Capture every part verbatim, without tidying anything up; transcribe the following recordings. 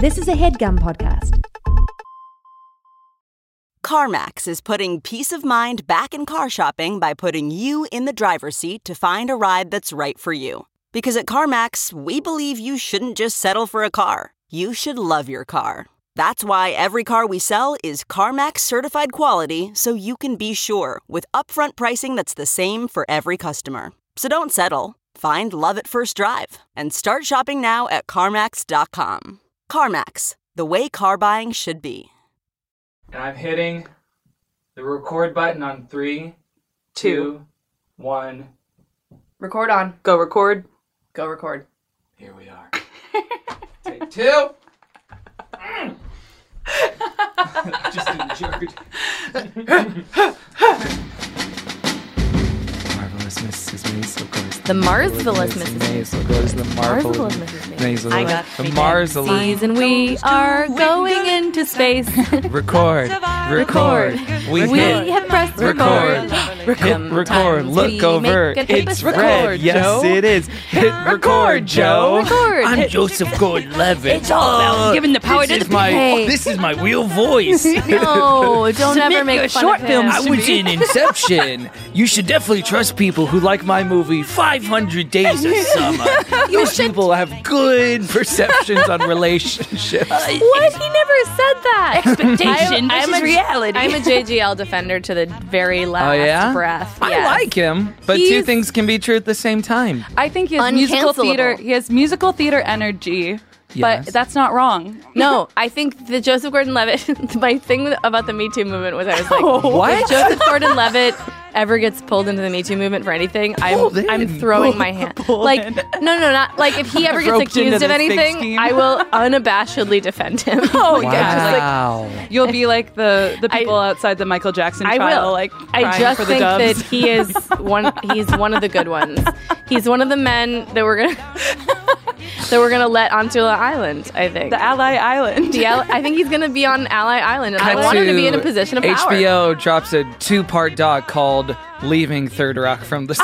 This is a HeadGum podcast. CarMax is putting peace of mind back in car shopping by putting you in the driver's seat to find a ride that's right for you. Because at CarMax, we believe you shouldn't just settle for a car. You should love your car. That's why every car we sell is CarMax certified quality, so you can be sure with upfront pricing that's the same for every customer. So don't settle. Find love at first drive and start shopping now at CarMax dot com. CarMax, the way car buying should be. And I'm hitting the record button on three, two, one. Record on. Go record. Go record. Here we are. Take two. Just enjoyed. Marvelous Missus Maisel goes. The Marvelous Missus Maisel goes. The Marvelous Missus Maisel. I got the Marvelous. and we are going into space. Record. Record. We, we hit. have pressed Record. record. Hit record. Times Look we over. make an It's episode. red. Yes, Joe. it is. Hit record, Joe. Record. I'm Joseph Gordon-Levitt. It's all about giving the power this to is the my, people. This is my real voice. No, don't ever make your fun short of films him. I was in Inception. You should definitely trust people who like my movie five hundred Days of Summer. Those people have good perceptions on relationships. What? He never said that. Expectation I'm, versus I'm a, reality. I'm a J G L defender to the very last Oh, yeah? breath. I Yes. like him, but two He's- things can be true at the same time. I think he has musical Uncancelable. theater. He has musical theater energy, Yes. but that's not wrong. No, I think the Joseph Gordon-Levitt, my thing about the Me Too movement was I was like, What? if Joseph Gordon-Levitt ever gets pulled into the Me Too movement for anything, I'm, Pulled in. I'm throwing my hand. Pulled Like, in. no, no, not, like if he ever gets Roped into accused of this big anything, scheme. I will unabashedly defend him. Oh yeah, just like Wow. you'll be like the the I- people outside the Michael Jackson I trial, will. like I crying just for the think dubs. that he is one. He's one of the good ones. He's one of the men that we're gonna that we're gonna let onto an island. I think. the Ally Island. The Al- I think he's gonna be on Ally Island, and I Cut want him to be in a to position of power. H B O drops a two-part doc called "Leaving Third Rock from the Sun."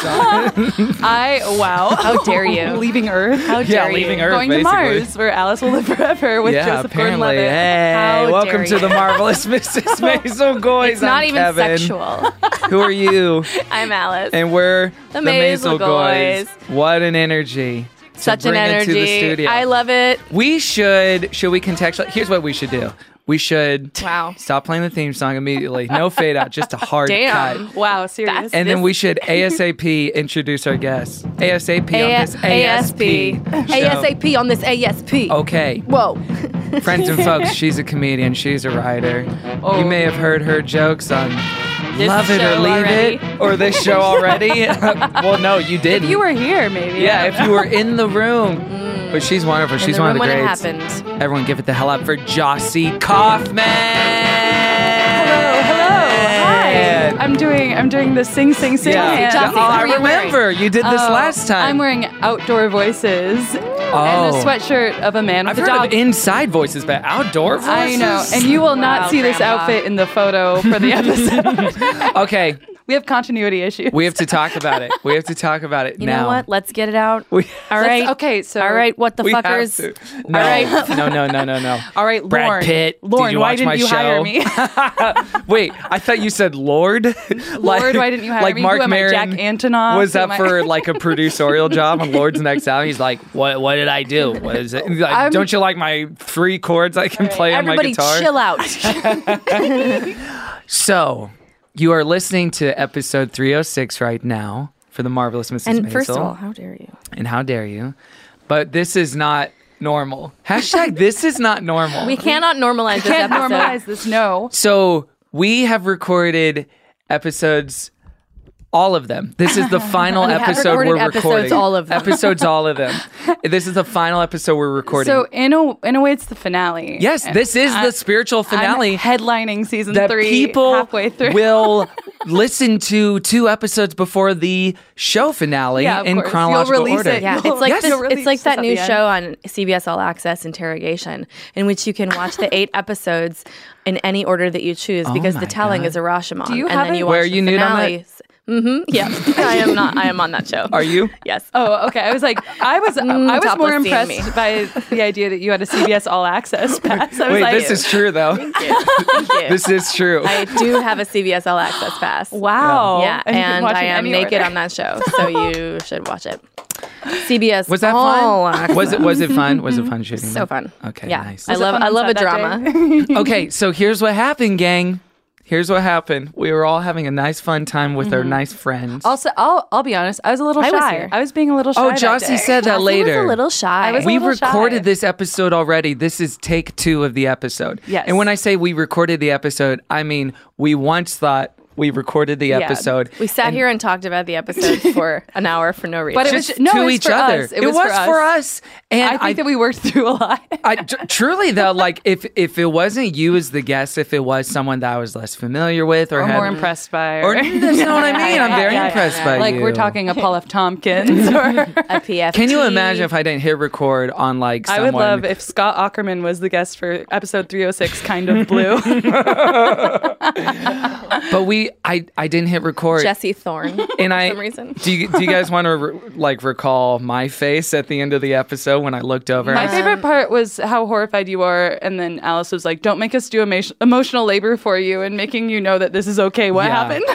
I wow. How dare you? Leaving Earth. How yeah, dare leaving you? Earth, Going basically. to Mars, where Alice will live forever with yeah, Joseph apparently. Gordon-Levitt. Hey, How welcome dare to the you. Marvelous Missus Maisel Goys. It's not I'm even Kevin. sexual. Who are you? I'm Alice. And we're The the, Maisel Maisel Goys. Goys. What an energy. to Such an bring it energy. to the studio. I love it. We should, should we contextualize? Here's what we should do. We should Wow. stop playing the theme song immediately. No fade out, just a hard Damn. cut. Wow, serious. That's- And then This- we should ASAP introduce our guests. ASAP A- on this A S P. show. ASAP on this A S P. Okay. Whoa. Friends and folks, she's a comedian. She's a writer. Oh. You may have heard her jokes on This Love It or show Leave already. It or this show already. Well, no, you didn't. If you were here, maybe. yeah, if you were in the room. But she's wonderful. In She's the one room of the when it greats. happened. Everyone give it the hell up for Jossie Kaufman. Hello, hello. Hi. I'm doing I'm doing the sing sing sing. Yeah. hand. Jossie, Oh, what I are you remember. You did this Oh, last time. I'm wearing outdoor voices and a Oh. sweatshirt of a man with I've a heard dog. of inside voices, but outdoor voices? I know, and you will not Wow, see this Grandma. outfit in the photo for the episode. Okay, We have continuity issues. we have to talk about it. We have to talk about it You now. know what? Let's get it out. We, All Let's- right. okay, so- All right. What the we have fuckers? to. No, All right. no, no, no, no, no. All right, Brad Lauren. Pitt, did Lauren, you why watch didn't my you hire show? me? Wait, I thought you said Lord. Lord, why didn't you hire like me? Mark Who am I, Jack Maron Antonoff? was Who up am I- for like a producerial job on Lord's Next Album. He's like, what? What did I do? What is it? He's like, I'm- don't you like my three chords I can play on my Everybody guitar? chill out. So, you are listening to episode three oh six right now for the Marvelous Missus And first of Maisel. all, how dare you? And how dare you? But this is not normal. Hashtag this is not normal. We cannot normalize this Can't episode. normalize this. No. So we have recorded episodes, all of them. This is the final We have episode recorded we're episodes, recording. all of them. Episodes, all of them. This is the final episode we're recording. So in a in a way, it's the finale. yes, And this is I- the spiritual finale. I'm headlining season that three people halfway through. will listen to two episodes before the show finale Yeah, of in course. chronological You'll release order. it. Yeah, You'll- it's like Yes. this, you'll it's release like this that at new the end. show on C B S All Access, Interrogation, in which you can watch the eight episodes in any order that you choose because my the telling God. is a Rashomon. Do you and have then it? you watch Where are the you nude on that? finale. Mm-hmm. Yeah, I am not. I am on that show. Are you? Yes. Oh, okay. I was like, I was, Mm, I was topless more seeing impressed me. by the idea that you had a C B S All Access pass. I was Wait, like, this is true though. Thank you. Thank you. This is true. I do have a C B S All Access pass. wow. Yeah, you can and watch I it am anywhere. naked on that show, so you should watch it. C B S. Was that All fun? Access. Was it was it fun? Was it fun shooting? So that? fun. Okay, Yeah. nice. I Was it love. fun I on love a set that drama. day? Okay, so here's what happened, gang. Here's what happened. We were all having a nice, fun time with our nice friends. Also, I'll I'll be honest. I was a little I shy. was here. I was being a little shy. oh, that Jossie day. said that Jossie later. was a little shy. I was a we little shy. recorded this episode already. This is take two of the episode. Yes. And when I say we recorded the episode, I mean we once thought we recorded the Yeah. episode. We sat here and talked about the episode for an hour for no reason. But it was just no, to it was each for other. us. It was for for us. us. And I think that we worked through a lot. I tr- truly though, like if if it wasn't you as the guest, if it was someone that I was less familiar with or, Or had, more impressed by. or that's not what I mean. I'm very yeah, yeah, impressed yeah. by like you. we're talking a Paul F. Tompkins. Or a P F T. Can you imagine if I didn't hit record on like I someone? would love if Scott Ackerman was the guest for episode three oh six, Kind of Blue. But we, I, I didn't hit record. Jesse Thorne? and for I some reason. do you do you guys want to re- like recall my face at the end of the episode when I looked over? My I- favorite part was how horrified you are, and then Alice was like, "Don't make us do emo- emotional labor for you, and making you know that this is okay." What Yeah. happened?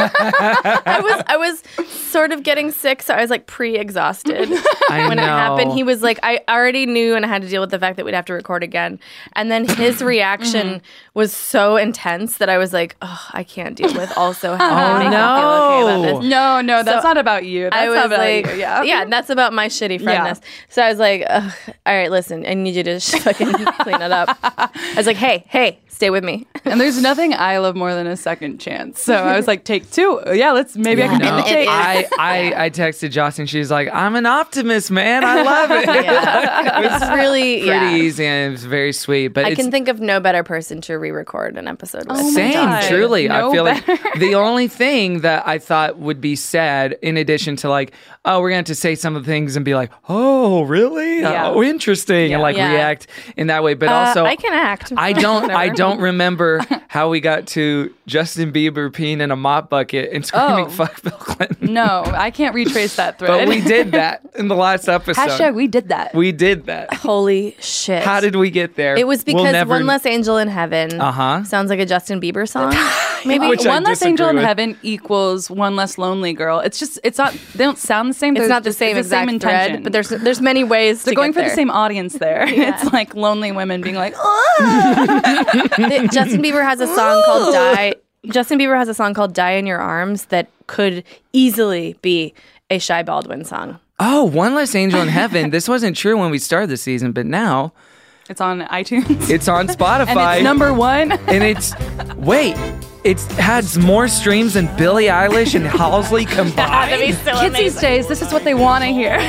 I was I was sort of getting sick, so I was like pre-exhausted I when know. it happened. He was like, I already knew, and I had to deal with the fact that we'd have to record again. And then his reaction was so intense that I was like, oh, I can't deal with also having to Oh, make him feel okay about no. this. No, no, that's So, not about you. That's I was not about like, you. Yeah, yeah, that's about my shitty friendness. So I was like, Ugh, all right, listen, I need you to just fucking clean it up. I was like, hey, hey, stay with me. And there's nothing I love more than a second chance. So I was like, take two. Yeah, let's maybe I can No, give you take. I, I I texted Joss and she's like, I'm an optimist, man. I love it. Yeah. It's really Pretty yeah. easy and it's very sweet. But I it's can think of no better person to re-record an episode with. Oh my same, God. truly. No I feel better. like the only thing that I thought would be sad, in addition to like, oh, we're going to say some of the things and be like, oh, really? Yeah. Oh, interesting, and like Yeah. react in that way. But Uh, also, I can act. I don't. I Whatever. don't remember how we got to Justin Bieber peeing in a mop bucket and screaming Oh. "fuck Bill Clinton." No, I can't retrace that thread. But we did that in the last episode. Hashtag we did that. We did that. Holy shit. How did we get there? It was We'll because never- One Less Angel in Heaven Uh-huh. sounds like a Justin Bieber song. Maybe Which I One Less disagree Angel in with. Heaven equals One Less Lonely Girl. It's just, it's not, they don't sound the same. it's They're not the just- same it's the exact same thread, intention. but there's there's many ways They're to going get for the there. same audience there. Yeah. It's like lonely women being like, oh. The- Justin Bieber has a song called Die. Justin Bieber has a song called Die in Your Arms that could easily be a Shy Baldwin song. Oh, One Less Angel in Heaven. This wasn't true when we started the season, but now It's on iTunes. it's on Spotify. and it's number one. And it's wait, it has more streams than Billie Eilish and Halsey combined. Kids these days, this is what they want to hear.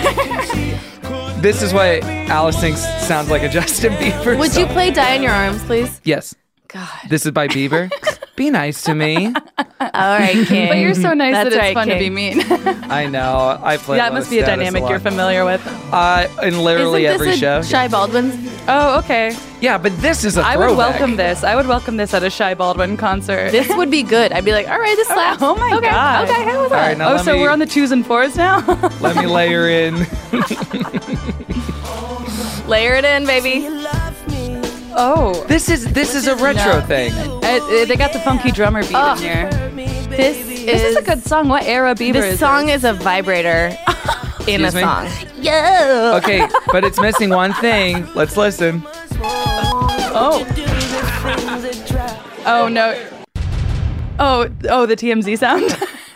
This is what Alice thinks sounds like a Justin Bieber Would you song. play Die in Your Arms, please? Yes. God. This is by Bieber. Be nice to me. All right, King. But you're so nice That's that it's right, fun to be King. mean. I know. I play. That must be a dynamic you're familiar with. Uh, in literally Isn't every this a show. Shy Baldwin's? Oh, okay. Yeah, but this is a I throwback. would welcome this. I would welcome this at a Shy Baldwin concert. This would be good. I'd be like, all right, this slaps. Oh my okay, God. Okay, hey, what's All up? right, now oh, let so me, we're on the twos and fours now? let me layer in. Layer it in, baby. Oh. This is this is a retro No. thing. Uh, uh, they got the funky drummer beat Oh. in here. This is, This is a good song. What era Bieber This is song this? is a vibrator in a Excuse me? song. Yo. Okay, but it's missing one thing. Let's listen. Oh. Oh, no. Oh, oh, the T M Z sound?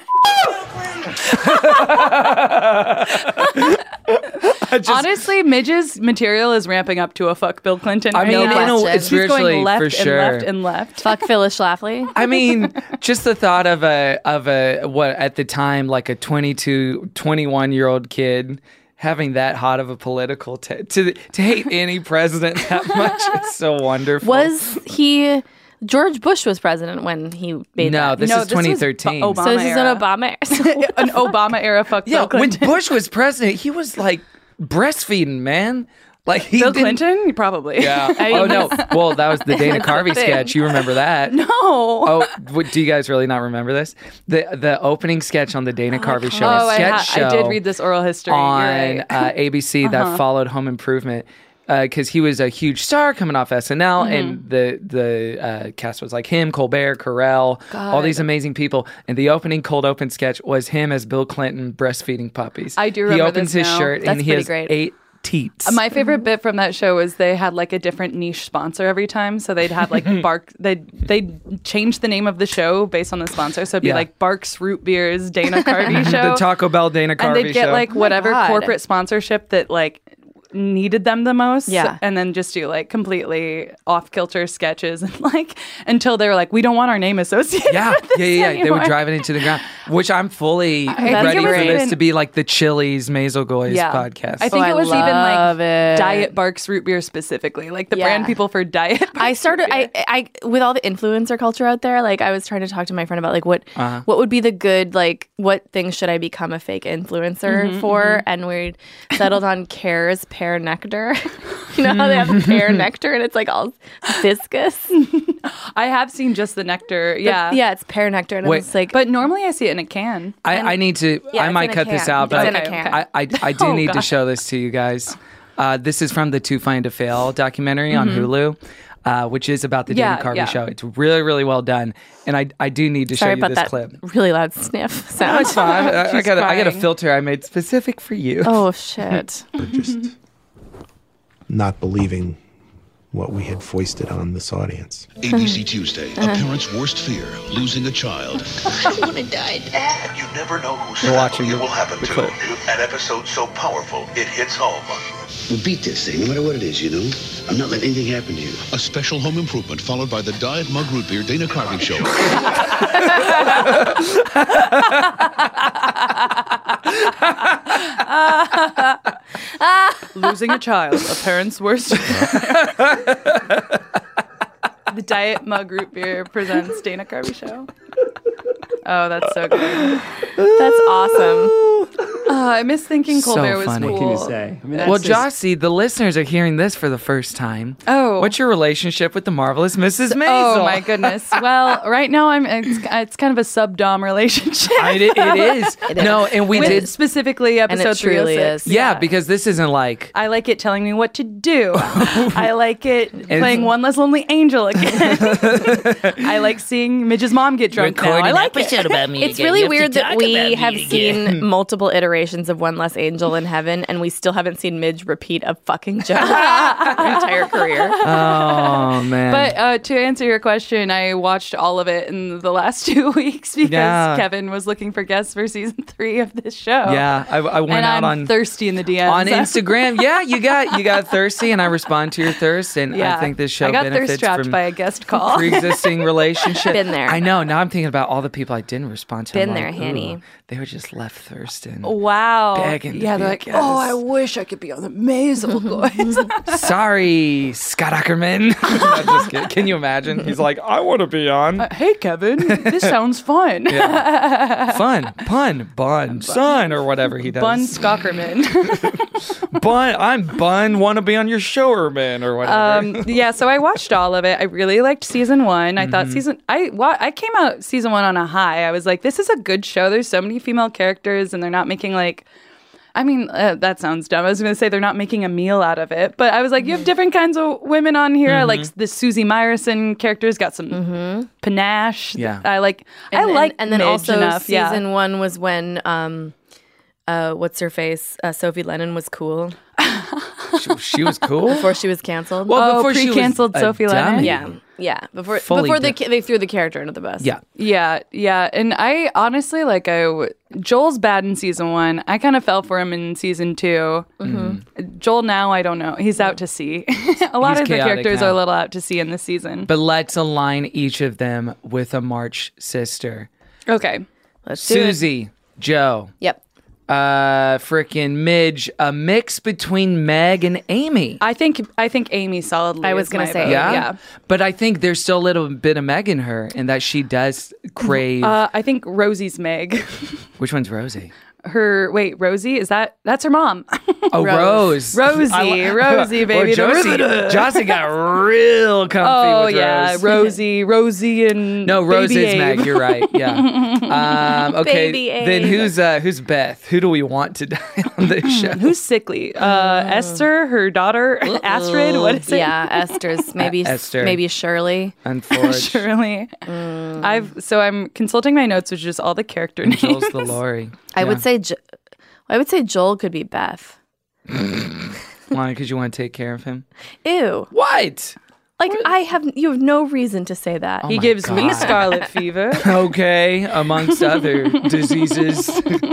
Just- Honestly, Midge's material is ramping up to a fuck Bill Clinton. I right mean, now. in a, question. it's He's spiritually going left for and sure. left and left. Fuck Phyllis Schlafly. I mean, just the thought of a of a what at the time like a twenty-two, twenty-one year old kid having that hot of a political t- to to hate any president that much is so wonderful. Was he? George Bush was president when he made no, that. this No, is this was twenty thirteen. Obama. so this is era. an Obama. An Obama era fuck Yeah, Bill when Clinton. Bush was president, he was like breastfeeding, man. Like he Bill didn't- Clinton? Probably. Yeah. Oh no. Well, that was the Dana Carvey sketch. You remember that? No. Oh, what, do you guys really not remember this? The the opening sketch on the Dana Carvey show, Oh, a I, sketch ha- show I did read this oral history. You're on right. uh, A B C that followed Home Improvement. Because uh, he was a huge star coming off S N L, Mm-hmm. and the the uh, cast was like him, Colbert, Carell, all these amazing people. And the opening cold open sketch was him as Bill Clinton breastfeeding puppies. I do He remember opens this his now. shirt That's and he pretty has great. eight teats. My favorite bit from that show was they had like a different niche sponsor every time. So they'd have like Bark. They they change the name of the show based on the sponsor. So it'd be Yeah. like Barks Root Beer's Dana Carvey show. the Taco Bell Dana Carvey and they'd get show. like whatever God. corporate sponsorship that like needed them the most, Yeah. and then just do like completely off kilter sketches and like until they were like, we don't want our name associated. Yeah, with this yeah, yeah, yeah. They would anymore. drive it into the ground, which I'm fully think ready it was for this even- to be like the Chili's Mazelgoys Yeah. podcast. I think Oh, it I was even love like it. Diet Barks Root Beer specifically, like the Yeah. brand people for Diet. Barks I started. Root Beer. I, I, with all the influencer culture out there, like I was trying to talk to my friend about like what, Uh-huh. what would be the good, like what things should I become a fake influencer for? And we settled on Care's pear nectar. You know how they have the pear nectar and it's like all viscous. I have seen just the nectar. Yeah, yeah, it's pear nectar, and Wait, it's like, But normally I see it in a can. I, I need to. Yeah, I it's might in a cut this can. out, but It's in a I, can. I, I, I do Oh, need to God. show this to you guys. Uh, this is from the Too Fine to Fail documentary on Hulu, uh, which is about the Yeah, Dana Carvey yeah. show. It's really, really well done, and I, I do need to sorry show you about this that clip. really loud sniff No, sound. it's fine. I, I She's got a, I got a crying. filter I made specific for you. Oh shit! just not believing what we had foisted on this audience. A B C Tuesday, a parent's worst fear, losing a child. I don't want to die, Dad. You never know whose We're watching it the- will happen the to. clip. An episode so powerful, it hits home. We'll beat this thing, no matter what it is, you know? I'm not letting anything happen to you. A special home improvement followed by the Diet Mug Root Beer Dana Carvey Show. Losing a child, a parent's worst. The Diet Mug Root Beer presents Dana Carvey Show. Oh, that's so good. That's awesome. Uh, I miss thinking So Colbert was funny. cool. What can you say? I mean, Well, that's just- Jossie, the listeners are hearing this for the first time. Oh. What's your relationship with the marvelous Missus Maisel? Oh my goodness. Well, right now I'm it's, it's kind of a sub-dom relationship. I, it, it is. No, and we With did. specifically And episode it truly three oh six. is. Yeah, because this isn't like. I like it telling me what to do. I like it it's- playing One Less Lonely Angel again. I like seeing Midge's mom get drunk now. I like it. about me It's really weird that we have seen multiple iterations of One Less Angel in Heaven, and we still haven't seen Midge repeat a fucking joke her entire career. Oh man. But uh, to answer your question, I watched all of it in the last two weeks because Yeah. Kevin was looking for guests for season three of this show. yeah, I, I went and out I'm on thirsty in the D Ms. on Instagram. Yeah, you got you got thirsty, and I respond to your thirst, and Yeah. I think this show I got benefits thirst trapped from by a guest call. pre-existing relationship. Been there. I know. Now I'm thinking about all the people I didn't respond to. Been I'm there, like, Hanny. ooh, they were just left thirsting. Wow. Begging to yeah, be they're a like, guest. oh, I wish I could be on the Maisel Boys. Sorry, Scott Ackerman. No, just kidding. Can you imagine? He's like, I want to be on. Uh, hey, Kevin, this sounds fun. Fun, pun, bun, son, or whatever he does. Bun Skockerman. Bun, I'm Bun, want to be on your showerman or whatever. um, yeah, so I watched all of it. I really liked season one. I Mm-hmm. thought season I wa- I came out season one on a high. I was like, this is a good show. There's so many female characters, and they're not making like. I mean, uh, that sounds dumb. I was going to say they're not making a meal out of it, but I was like, you have different kinds of women on here. I like Mm-hmm. the Susie Meyerson character's got some panache. Yeah. I like. I And, like, and, and then Midge also enough. season yeah. one was when um, uh, what's her face? Uh, Sophie Lennon was cool she, she was cool. before she was canceled. Well, Oh, before she was pre-canceled a Sophie Lennon? dummy. yeah, yeah. Before Fully before they di- they threw the character into the bus. Yeah. Yeah, yeah, and I honestly like I w- Joel's bad in season one. I kind of fell for him in season 2 Mm-hmm. Joel now I don't know. He's out to sea. a lot He's of the chaotic characters now. are a little out to sea in this season. But let's align each of them with a March sister. Okay, Let's do it. Susie, Joe, Yep. uh, frickin' Midge, a mix between Meg and Amy. I think I think Amy solidly. I was is gonna my say vote. yeah? yeah. But I think there's still a little bit of Meg in her, and that she does crave. Uh, I think Rosie's Meg. Which one's Rosie? her wait, Rosie, is that that's her mom? Oh, Rose. Rosie, I- Rosie, baby. Well, the Josie, riveter. Josie got real comfy Oh with yeah, Rose. Rosie, Rosie, and No, Rose Baby is Abe. Meg. You're right. Yeah. Um, okay. Baby Then Abe. who's uh, who's Beth? Who do we want to die on this show? Who's sickly? Uh, Esther, her daughter, Astrid. What is it? Yeah, Esther's maybe Esther. maybe Shirley. Unfortunately, Shirley. I've so I'm consulting my notes, which is just all the character names. Joel's the Lori. I Yeah. would say jo- I would say Joel could be Beth. Why? Because you want to take care of him. Ew. What? Like I have you have no reason to say that. Oh He my gives me God. scarlet fever. Okay, amongst other diseases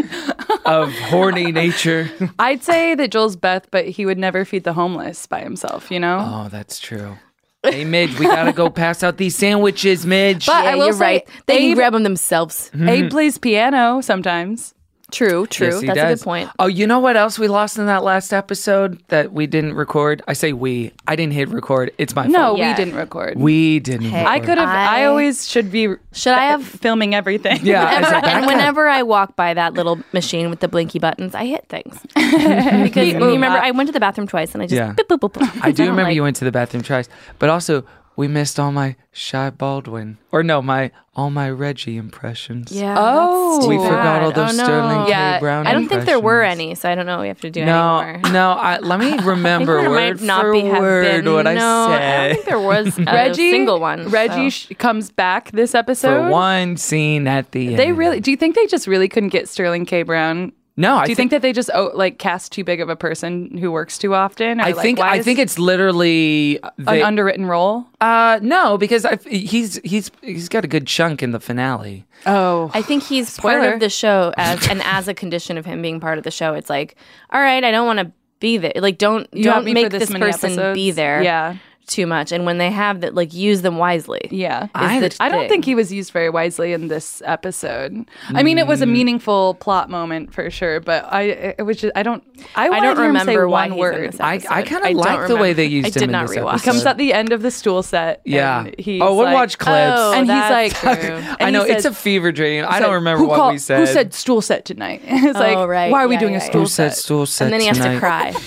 of horny nature. I'd say that Joel's Beth, but he would never feed the homeless by himself. You know. Oh, that's true. Hey, Midge, we gotta go pass out these sandwiches, Midge. But yeah, I will you're say, right. They can Abe- grab them themselves. Abe plays piano sometimes. True, true. Yes, he That's a does. good point. Oh, you know what else we lost in that last episode that we didn't record? I say we. I didn't hit record. It's my No, fault. Yeah. we didn't record. We didn't. Hey. I record. could have. I, I- always should be. Should I have- filming everything? Yeah. as a Whenever, backup. and whenever I walk by that little machine with the blinky buttons, I hit things. Because you remember, I went to the bathroom twice and I just Yeah. boop, boop, boop, boop. I do don't remember like- you went to the bathroom twice, but also we missed all my Shy Baldwin, or no, my all my Reggie impressions. Yeah. Oh. that's too We bad. forgot all those oh, no. Sterling K. Yeah, Brown. I don't think there were impressions. any, so I don't know what we have to do No, anymore. no. I, let me remember I think there word might not for be have word been. what I no, I said. don't think there was a Reggie, single one. Reggie so. sh- comes back this episode. For one scene at the end. They really. Do you think they just really couldn't get Sterling K. Brown? No, I Do you think that they just oh, like cast too big of a person who works too often? Or, I like, think why I is think it's literally an they, underwritten role. uh no because I, he's he's he's got a good chunk in the finale. Oh, I think he's part Spoiler. of the show as and as a condition of him being part of the show, it's like, all right, I don't want to be there. Like, don't You have don't me make for this this many person episodes. be there. Yeah. Too much, and when they have that, like use them wisely. Yeah, is I- the I don't thing. think he was used very wisely in this episode. I mean, it was a meaningful plot moment for sure, but I it was just I don't I, I wanted don't to hear him say remember why one he's in word. this I, episode. I kind I of don't like the way they remember. used I him did in not this rewatch. episode. Comes at the end of the stool set. Yeah. And he's Oh, we'll like, watch clips. Oh, and he's that's like, true. and I he know it's says- a fever dream. I said, don't remember who what called- we said. Who said stool set tonight? It's like, Oh, right. why are we Yeah, doing yeah, a yeah. stool Who said set? stool set And then he has tonight? to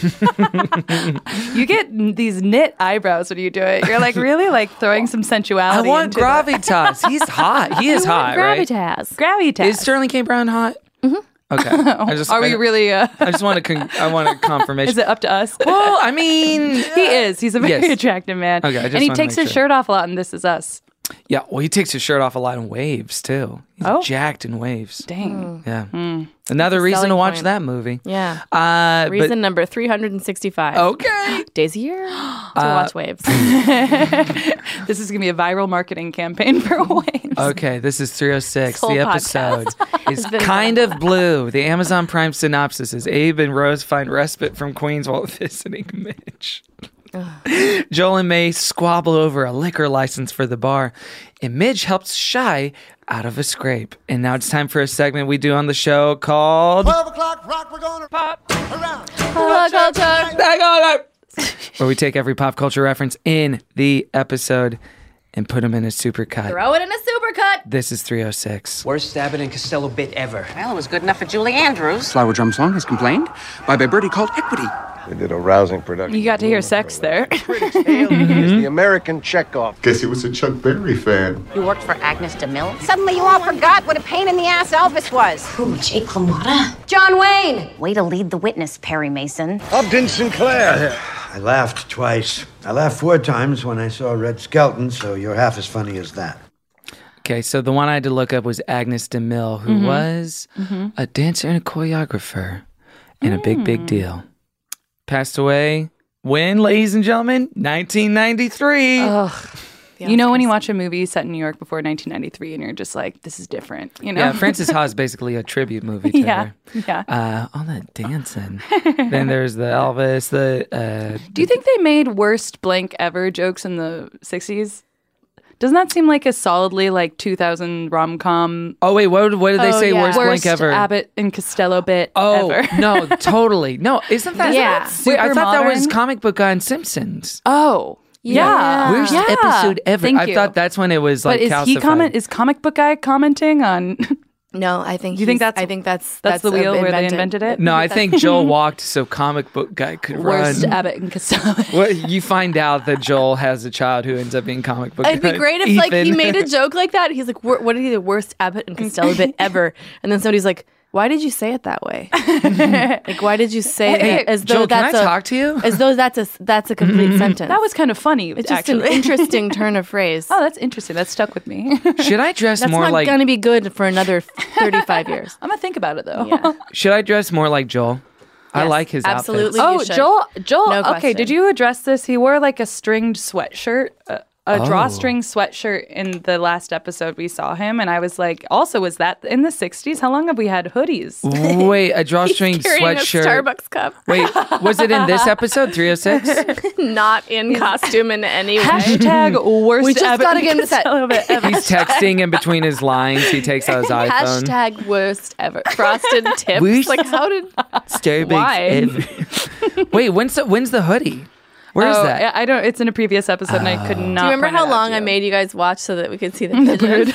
cry. You get n- these knit eyebrows when you do it. You're like really like throwing some I sensuality. want into the- gravitas. He's hot. He is hot, right? Gravitas. gravitas. Is Sterling K. Brown hot? Mm-hmm. Okay. I just, Are we I, really? Uh, I just want to. Con- I want a confirmation. is it up to us? Well, I mean, He is. He's a very Yes. attractive man. Okay, I just and he wanna takes make his sure. shirt off a lot in This Is Us. yeah. Well, he takes his shirt off a lot in Waves too. He's Oh. jacked in Waves. Dang. Yeah. Another reason selling to watch point. that movie. Yeah. Uh, Reason number three hundred sixty-five. but okay. Days a year to Uh, watch Waves. This is gonna be a viral marketing campaign for Waves. Okay, this is three oh six. This whole The episode is has been kind of blue. The Amazon Prime synopsis is Abe and Rose find respite from Queens while visiting Mitch. Joel and May squabble over a liquor license for the bar, and Midge helps Shy out of a scrape. And now it's time for a segment we do on the show called twelve o'clock rock, we're gonna pop around. where we take every pop culture reference in the episode and put them in a supercut. Throw it in a supercut. This is three oh six. Worst Abbott and Costello bit ever. Well, it was good enough for Julie Andrews. Flower Drum Song has complained. Bye Bye Birdie called Equity. We did a rousing production. You got to hear sex there. Critics hailed it as the American Chekhov. Guess he was a Chuck Berry fan. You worked for Agnes DeMille. Suddenly you all forgot what a pain in the ass Elvis was. Who, Jake LaMotta? John Wayne! Way to lead the witness, Perry Mason. Upton Sinclair. I laughed twice. I laughed four times when I saw Red Skelton, so you're half as funny as that. Okay, so the one I had to look up was Agnes DeMille, who Mm-hmm. was a dancer and a choreographer and a big, Mm. big deal. Passed away when, ladies and gentlemen, nineteen ninety-three. Ugh. You know when you watch a movie set in New York before nineteen ninety-three and you're just like, this is different, you know? Yeah, Frances Ha is basically a tribute movie to Yeah, her. yeah. Uh, all that dancing. Then there's the Elvis, the... Uh, Do you think they made worst blank ever jokes in the sixties? Doesn't that seem like a solidly like two thousand rom-com? oh, wait, what, what did they Oh, say? yeah. Worst, Worst blank ever? Abbott and Costello bit Oh, ever. no, totally. No, isn't that... Yeah. Wait, I Super thought that was modern? comic book guy on Simpsons. Oh, yeah. Worst Yeah. episode ever. Thank I you. thought that's when it was like But is he calcified. comment? Is comic book guy commenting on No, I think You think he's- that's- I think that's that's the uh, wheel where they invented it? No, I think Joel walked so comic book guy could Worst run. Abbott and Costello. Well, you find out that Joel has a child who ends up being comic book It'd be guy. great if like he Ethan. made a joke like that. He's like, "Wha- "What are the worst Abbott and Costello bit ever?" And then somebody's like, "Why did you say it that way? Like, why did you say Hey, it as though Joel, can that's I a talk to you? as though that's a that's a complete sentence?" That was kind of funny. It's just actually. an interesting turn of phrase. Oh, that's interesting. That stuck with me. Should I dress That's more not like going to be good for another thirty-five years. I'm gonna think about it though. Yeah. Should I dress more like Joel? I Yes, like his absolutely. outfits. Oh, You should. Joel. Joel. No okay, question. did you address this? He wore like a stringed sweatshirt, a, a Oh. drawstring sweatshirt in the last episode we saw him, and I was like, also, was that in the sixties? How long have we had hoodies? Wait, a drawstring Carrying sweatshirt. a Starbucks cup. Wait, was it in this episode, three oh six? Not in costume in any way. Hashtag worst. We just Abbott gotta and get him to set- Costello bit ever. He's texting in between his lines. He takes out his iPhone. Hashtag worst ever. Frosted tips. Worst- Like how did Starbucks Why? ever. Wait, when's the, when's the hoodie? Where is Oh, that? I I don't. It's in a previous episode, and I could not. Do you remember point how it out long to I you. made you guys watch so that we could see the pigeon?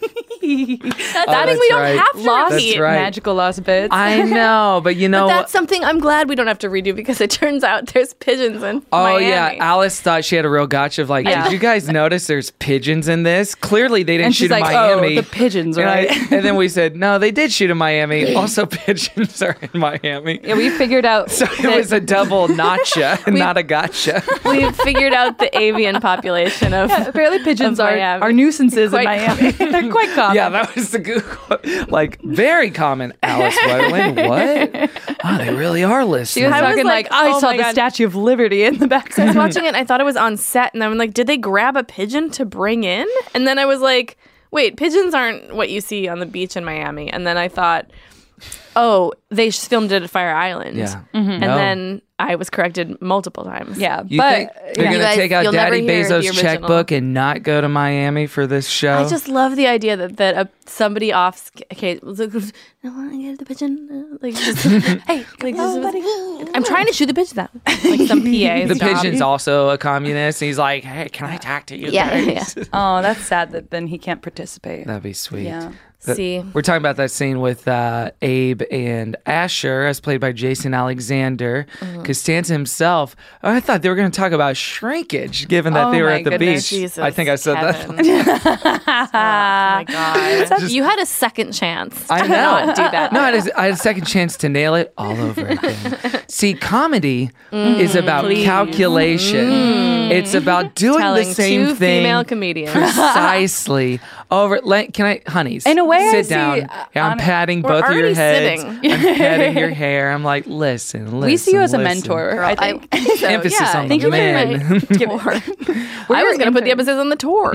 That's Oh, adding that's we don't right. have to Lost repeat. right. magical lost bits? I know, but you know But that's something I'm glad we don't have to redo because it turns out there's pigeons in Oh Miami. yeah, Alice thought she had a real gotcha of like, Yeah. did you guys notice there's pigeons in this? Clearly they didn't And shoot she's in like, Miami. oh, the pigeons, and, I- right? and then we said, no, they did shoot in Miami. Also, pigeons are in Miami. Yeah, we figured out. So it was a double notcha, not a gotcha. We figured out the avian population of Yeah, apparently pigeons of are, Miami. are nuisances in Quite Miami. They're quite common. Yeah, that was the Google, like very common. Alice Wetterland, what? Oh, they really are listening. She was I was talking like, like, I oh saw my the God. Statue of Liberty in the back. I was watching it and I thought it was on set and I'm like, did they grab a pigeon to bring in? And then I was like, wait, pigeons aren't what you see on the beach in Miami. And then I thought, oh, they sh- filmed it at Fire Island. Yeah. And No. then I was corrected multiple times. Yeah, You but think they're You gonna guys- take out you'll never Daddy hear the Bezos' original. checkbook and not go to Miami for this show? I just love the idea that that uh, somebody off sk- okay was like, I want to get the pigeon. uh, Like, just, hey, like, this is- I'm trying to shoot the pigeon out. Like some P A. the job. pigeon's also a communist. He's like, hey, can I talk to you Yeah, guys? yeah. oh, that's sad that then he can't participate. That'd be sweet. Yeah. That- See. We're talking about that scene with uh, Abe and Asher, as played by Jason Alexander. Mm-hmm. Costanza himself. Oh, I thought they were going to talk about shrinkage, given that Oh they were my at the goodness, beach. Jesus, I think I said Kevin. that. Oh my god! You had a second chance. I to know. Not do that. No, I had, a, I had a second chance to nail it all over again. See, comedy is about please. calculation. It's about doing Telling the same two thing female comedians. precisely over. Let, can I, honeys? In a way, I sit see, down. uh, Yeah, I'm on- patting We're both of your already heads. sitting. I'm petting your hair. I'm like, listen, listen. we see you as a listen. mentor, Girl, I think. I think so. Emphasis yeah, on thank the you very men. much. Tour. I was going to put the episodes on the tour.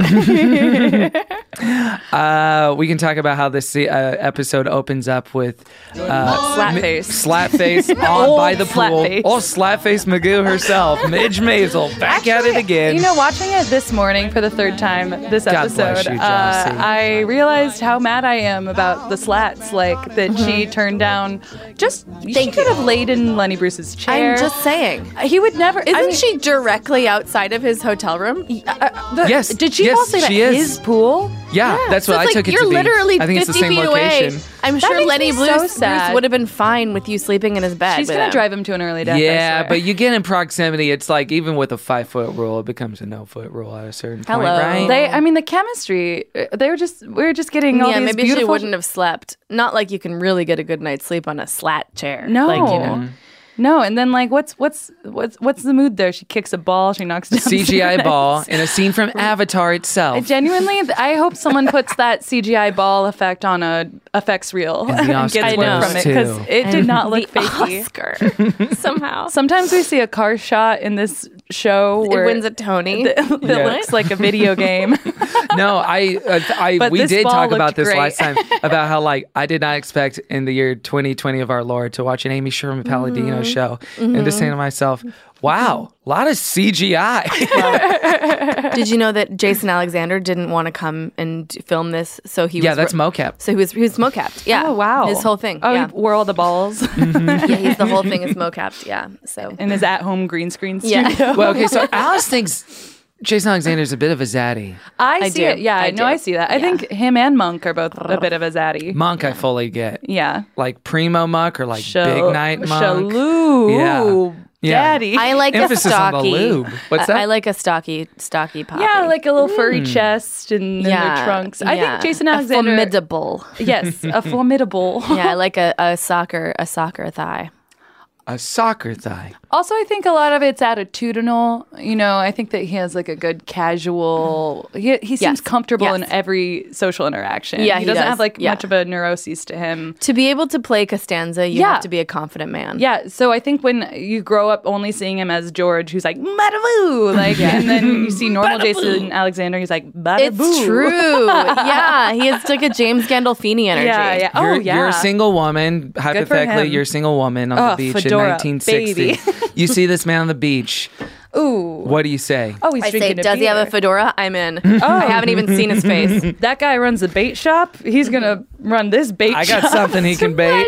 Uh, we can talk about how this uh, episode opens up with uh, Slapface. Slapface on Old by the pool. Slapface. Oh, Slapface Magoo herself, Midge Maisel, back at it again. You know, watching it this morning for the third time this God episode, bless you, uh, Josie. I realized how mad I am about the slats. Like that she turned down. Just she could have laid in Lenny Bruce's chair. I'm just saying. He would never. Isn't I mean, she directly outside of his hotel room? uh, the- Yes, Did she yes, fall asleep at she is. his pool? yeah, that's So what I it's took like it you're to be. literally I think it's the fifty same feet location. away. I'm That sure makes Lenny me Bruce, so Bruce sad. would have been fine with you sleeping in his bed. She's with gonna him. drive him to an early death. I Yeah, swear. but you get in proximity, it's like even with a five foot rule, it becomes a no foot rule at a certain point, Hello. right? They, I mean, the chemistry. uh, They were just, we were just getting all Yeah, these maybe she beautiful. wouldn't have slept. Not like you can really get a good night's sleep on a slat chair. No, like, you know. no. And then like, what's what's what's what's the mood there? She kicks a ball. She knocks down C G I some ball nets. in a scene from Avatar itself. Genuinely, I hope someone puts that C G I ball effect on a effects reel And the and gets Oscar one winners, from it because too. it did not look the fakey. Oscar somehow. Sometimes we see a car shot in this show It where wins a Tony. that that Yeah. looks like a video game. No, I, uh, I, But we this did ball talk about looked this great. last time about how like I did not expect in the year twenty twenty of our Lord to watch an Amy Sherman Palladino Mm-hmm. show and to say to myself, "Wow, a lot of C G I." Did you know that Jason Alexander didn't want to come and d- film this? So he yeah, was that's mocap. So he was he was mocapped. Yeah. Oh wow, His whole thing. Oh, yeah. he wore all the balls yeah. He's the whole thing is mocapped. Yeah. So in his at-home green screen studio. yeah. Well, okay, so Alice thinks Jason Alexander's a bit of a zaddy. I, I see do. it. Yeah, I, I know do. I see that. I Yeah. think him and Monk are both a bit of a zaddy. Monk, I fully get. Yeah. Like primo Monk or like Shal- big night Monk. Shaloo. Yeah. Yeah. Daddy. I like Emphasis a on the stocky. lube. What's I- that? I like a stocky, stocky poppy. Yeah, like a little furry Hmm. chest and, and their trunks. I yeah. think Jason A Alexander. formidable. Yes, a formidable. Yeah, I like a, a soccer, a soccer thigh. A soccer thigh. Also, I think a lot of it's attitudinal. You know, I think that he has like a good casual. He he seems Yes. comfortable Yes. in every social interaction. Yeah, he, he doesn't does. have like Yeah. much of a neuroses to him. To be able to play Costanza, you Yeah. have to be a confident man. Yeah, so I think when you grow up only seeing him as George, who's like "Madaboo," like, and then you see normal Jason Alexander, he's like "Badaboo." It's true. Yeah, he has like a James Gandolfini energy. Yeah, yeah. You're, Oh, yeah. you're a single woman. Hypothetically, him. you're a single woman on Oh, the beach fedora, in nineteen sixty. baby. You see this man on the beach. Ooh. What do you say? Oh, he's I say, drinking a does he have a beer. fedora? I'm in. I haven't even seen his face. That guy runs a bait shop. He's gonna run this bait I shop. got something he can bait.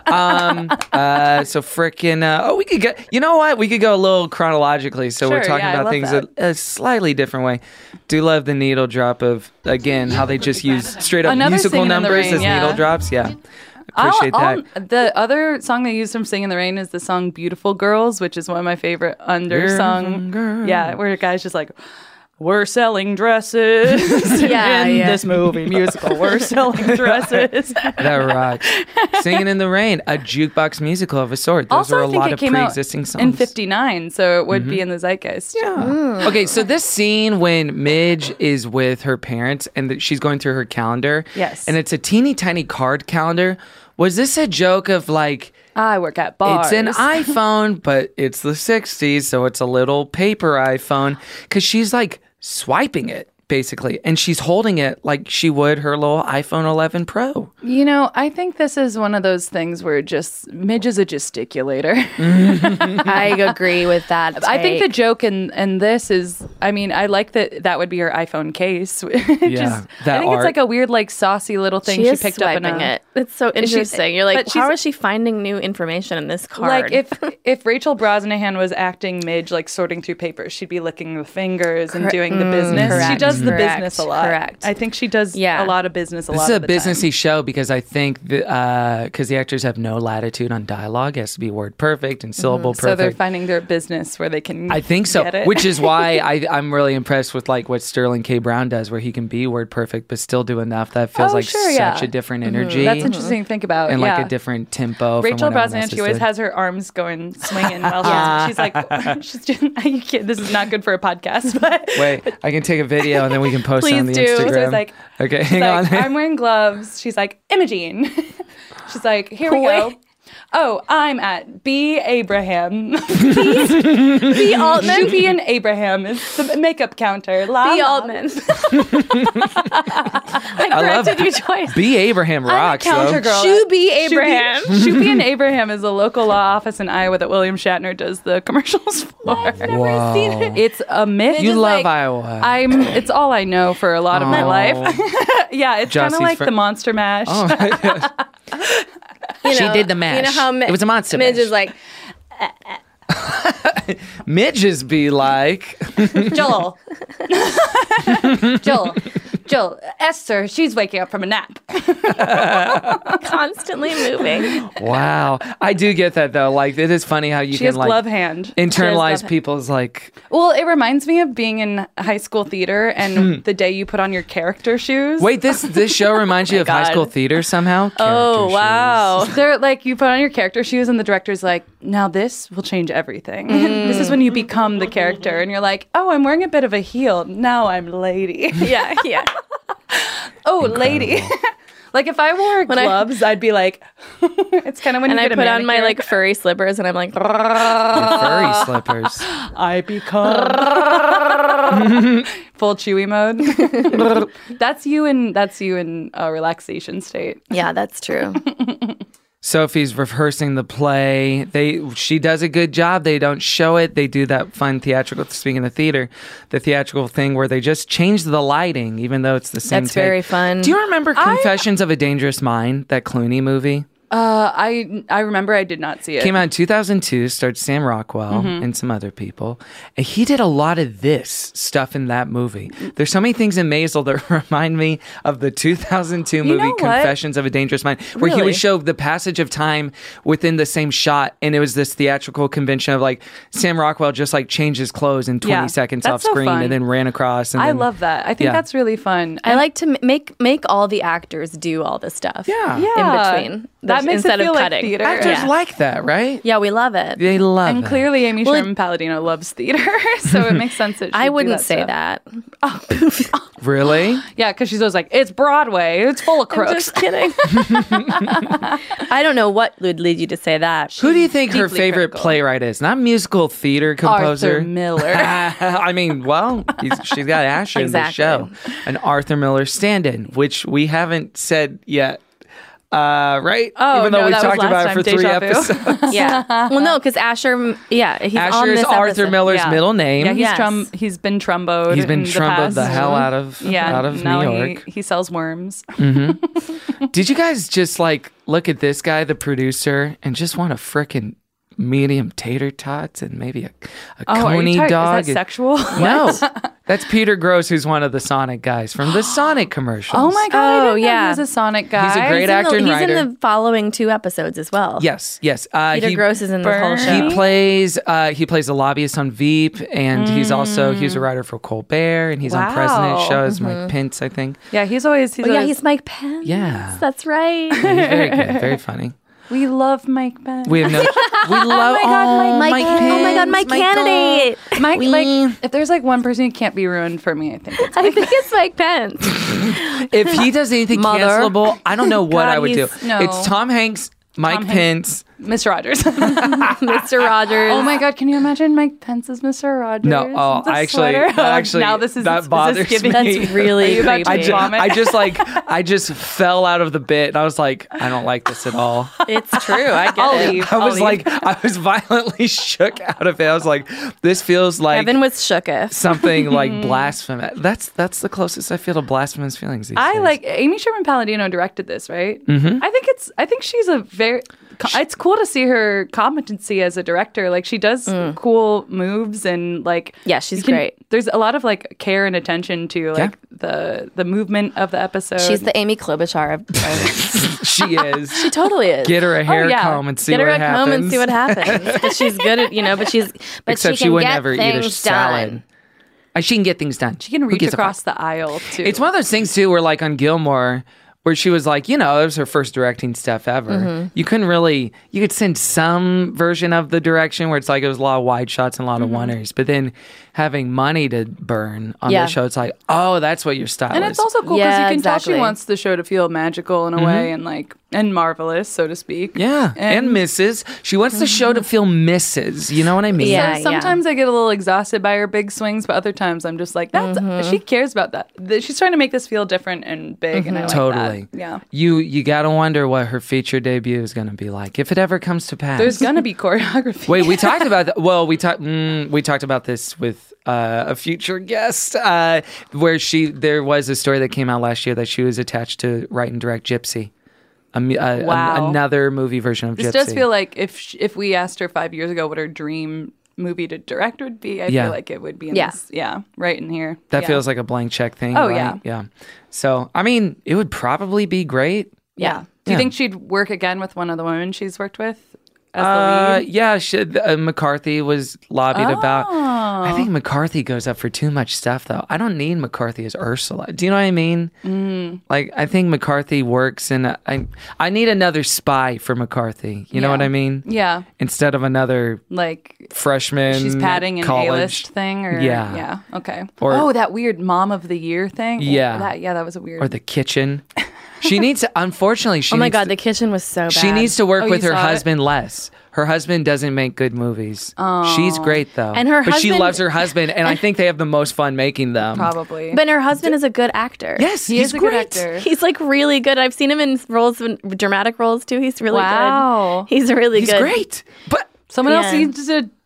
um, uh, so frickin' uh, oh, we could go. You know what? We could go a little chronologically. So we're Sure, talking yeah, I about love things that. a, a slightly different way. Do love the needle drop of again how they just use straight up Another musical Singing in the numbers Rain, as yeah. needle drops. Yeah, I'll- appreciate I'll- that. The other song they used from "Sing in the Rain" is the song "Beautiful Girls," which is one of my favorite undersung. Beautiful Yeah, where a guy's just like, "We're selling dresses Yeah, in yeah. this movie musical. We're selling dresses." That rocks. Singing in the Rain, a jukebox musical of a sort. Those also, are a I think lot it of came out pre-existing songs. in fifty-nine, so it would be in the zeitgeist. Yeah. Okay, so this scene when Midge is with her parents and that she's going through her calendar. Yes. And it's a teeny tiny card calendar. Was this a joke of like, I work at bars. it's an iPhone, but it's the sixties, so it's a little paper iPhone? Because she's like swiping it, basically, and she's holding it like she would her little iPhone eleven Pro. You know, I think this is one of those things where just Midge is a gesticulator. I agree with that. I think the take. joke in, in this is, I mean, I like that that would be her iPhone case. Yeah, that I think art. it's like a weird, like, saucy little thing she, she, is picked up in swiping a, it. It's so Is she- interesting. You're like, but how she's- is she finding new information in this card? Like if if Rachel Brosnahan was acting Midge, like sorting through papers, she'd be licking the fingers and Cor- doing the mm, business. She correct, does the correct, business a lot. correct. I think she does Yeah. a lot of business a This lot is a of the time. businessy show because I think because the actors have no latitude on dialogue. It has to be word perfect and syllable So they're perfect. finding their business where they can. I think so, get it. which is why I, I'm really impressed with like what Sterling K. Brown does, where he can be word perfect but still do enough that feels Oh, like sure, such yeah. a different Mhm. energy. That's interesting to think about. and yeah. like a different tempo. Rachel from what everyone Brosnahan, else she always did. has her arms going swinging while she's, she's like, she's doing, you can't, this is not good for a podcast, but Wait, I can take a video and then we can post it on the Please do. So Instagram. it's like- okay, she's hang like, on. I'm wearing gloves. She's like, Imogene. She's like, here we go. Wait. Oh, I'm at B. Abraham. B. Altman. B. and Abraham is the makeup counter. La, B. la. Altman. I I love corrected you twice. B. Abraham I'm a rocks counter though. girl. Shoe B. Abraham. Shuby and Abraham is a local law office in Iowa that William Shatner does the commercials for. Whoa. It's a myth. You just love like- Iowa. I'm. It's all I know for a lot of my Oh. life. Yeah, it's kind Jossie's of like fr- the Monster Mash. Oh my gosh. You She know- did the mash. You know how Mi- It was a monster Midge mash. is like, Midges be like. Joel. Joel. Joel. Esther. She's waking up from a nap. constantly moving. Wow, I do get that though. Like it is funny how you She can has like glove hand. She has glove internalize hand. people's like. Well, it reminds me of being in high school theater and the day you put on your character shoes. Wait, this this show reminds you of high God. school theater somehow. Oh, Character wow. They're like, you put on your character shoes, and the director's like, now this will change everything. This is when you become the character, and you're like, oh, I'm wearing a bit of a heel. Now I'm lady. Yeah, yeah. Oh, lady. Like if I wore When I- gloves, I, would be like, it's kind of when And you I get a put on my manicure. like furry slippers, and I'm like, shoes. Your furry slippers. I become full Chewy mode. That's you in that's you in a relaxation state. yeah, that's true. Sophie's rehearsing the play. They she does a good job. They don't show it. They do that fun theatrical. Speaking of theater, the theatrical thing where they just change the lighting, even though it's the same. That's take. very fun. Do you remember Confessions of a Dangerous Mind? That Clooney movie. Uh, I I remember I did not see it. Came out in two thousand two, starred Sam Rockwell Mhm. and some other people. And he did a lot of this stuff in that movie. There's so many things in Maisel that remind me of the two thousand two movie know what? Confessions of a Dangerous Mind, where he Really? would show the passage of time within the same shot. And it was this theatrical convention of like Sam Rockwell just like changed his clothes in twenty Yeah, seconds that's off so screen fun. and then ran across. And I then- love that. I think Yeah. that's really fun. I like to m- make make all the actors do all this stuff. Yeah. Yeah. In between. That makes it instead feel of like cutting. theater. Actors Yeah. like that, right? Yeah, we love it. They love And it. clearly, Amy Well, Sherman Palladino loves theater, so it makes sense that I she'd do wouldn't that say stuff. that. Really? Yeah, because she's always like, it's Broadway. It's full of I'm crooks. just kidding. I don't know what would lead you to say that. Who do you think her deeply favorite critical. playwright is? Not musical theater composer. Arthur Miller. I mean, well, he's, she's got Asher in the Exactly. show. An Arthur Miller stand-in, which we haven't said yet. Uh, right? Oh, Even though no, we've that was talked last about it time. for three Deja vu. episodes. Yeah. Well, no, because Asher, yeah, he's on Asher is this Arthur episode. Miller's Yeah. middle name. Yeah, he's Yes. trum- he's been trumboed. He's been in the trumboed past. the hell out of yeah, out of now New he, York. he sells worms. Did you guys just like look at this guy, the producer, and just want a frickin' medium tater tots and maybe a, a Oh, are you coney talking- dog? Is that sexual? No, that's Peter Gross, who's one of the Sonic guys from the Sonic commercials. Oh my god! I Oh, didn't know yeah. he was a Sonic guy. He's a great He's in actor the, and he's writer. in the following two episodes as well. Yes, yes. Uh, Peter he, Gross is in the whole Burn. show. He plays. Uh, he plays the lobbyist on Veep, and he's also he was a writer for Colbert, and he's on President Wow. shows. Mike Pence, I think. Yeah, he's always. He's Oh, yeah, always, he's Mike Pence. Yeah. That's right. Yeah, he's very good, very funny. We love Mike Pence. We have no. We love. my God, oh, Mike Mike Pence. Oh my God, Pence, my candidate. Mike, We- like, if there's like one person who can't be ruined for me, I think it's I think it's Mike Pence. If he does anything Mother. cancelable, I don't know what God, I would do. he's- no. It's Tom Hanks, Mike Tom Pence. Mister Rogers. Mister Rogers. Oh my God, can you imagine Mike Pence as Mister Rogers? No, oh, The I actually, sweater? that actually, now this is that is this bothers giving- me. That's really Are you about to I creepy. just, vomit? I just like, I just fell out of the bit, and I was like, I don't like this at all. It's true. I get I'll it. leave. I I'll was leave. like, I was violently shook out of it. I was like, this feels like Kevin was shooketh. something like blasphemous. That's that's the closest I feel to blasphemous feelings these I days. like Amy Sherman Palladino directed this, right? Mhm. I think it's. I think she's a very. It's cool to see her competency as a director. Like she does cool moves and like. Yeah, she's you can- great. There's a lot of like care and attention to like the the movement of the episode. She's the Amy Klobuchar of, of she is. She totally is. Get her a hair yeah. comb and see Get her what a happens. comb and see what happens. But she's good at, you know, but she's, but Except she she, can would get never eat a things salad. done. Uh, She can get things done. She can Who reach gives a across fuck? the aisle too. It's one of those things too, where like on Gilmore, where she was like, you know, it was her first directing stuff ever. Mm-hmm. You couldn't really, you could send some version of the direction where it's like it was a lot of wide shots and a lot of one-ers, but then having money to burn on Mm-hmm. Yeah. the show, it's like, oh, that's what your style And is. it's also cool because Yeah, you can tell exactly. she wants the show to feel magical in a way and like and marvelous, so to speak. yeah, and, Missus She wants the show to feel Missus You know what I mean? Yeah. So sometimes I get a little exhausted by her big swings, but other times I'm just like, that's Mm-hmm. she cares about that. Th- She's trying to make this feel different and big, and I like Totally. that. Yeah. You you gotta wonder what her feature debut is gonna be like if it ever comes to pass. There's gonna be choreography. Wait, we talked about that. Well, we talked. Mm, we talked about this with uh, a future guest, uh, where she there was a story that came out last year that she was attached to write and direct Gypsy, a, mu- a, a- Wow. another movie version of This Gypsy. does feel like if sh- if we asked her five years ago what her dream movie to direct would be, I Yeah. feel like it would be in Yeah. this, yeah, right in here. that Yeah. feels like a blank check thing. Oh, right? yeah. yeah. So I mean, it would probably be great. Yeah. Do you Yeah. think she'd work again with one of the women she's worked with as the Uh, lead? yeah, she, uh, McCarthy was lobbied about. I Oh. think McCarthy goes up for too much stuff, though. I don't need McCarthy as Ursula. Do you know what I mean? Mm. Like, I think McCarthy works, and I I need another spy for McCarthy. You know Yeah. what I mean? Yeah. Instead of another Like freshman. she's padding an college. A-list thing, or Yeah. yeah, okay. Or- oh, that weird mom of the year thing. Yeah. that, yeah, that was a weird. Or the kitchen. She needs to, unfortunately, she Oh my needs God, to- the kitchen was so bad. She needs to work Oh, with you her saw it? husband less. Her husband doesn't make good movies. She's great though, And her but she husband- loves her husband, and I think they have the most fun making them. Probably. But her husband is a good actor. Yes, he he's is a great. good actor. He's like really good. I've seen him in roles, dramatic roles too. He's really Wow. good. He's really He's good. great, but Someone else Yeah. needs to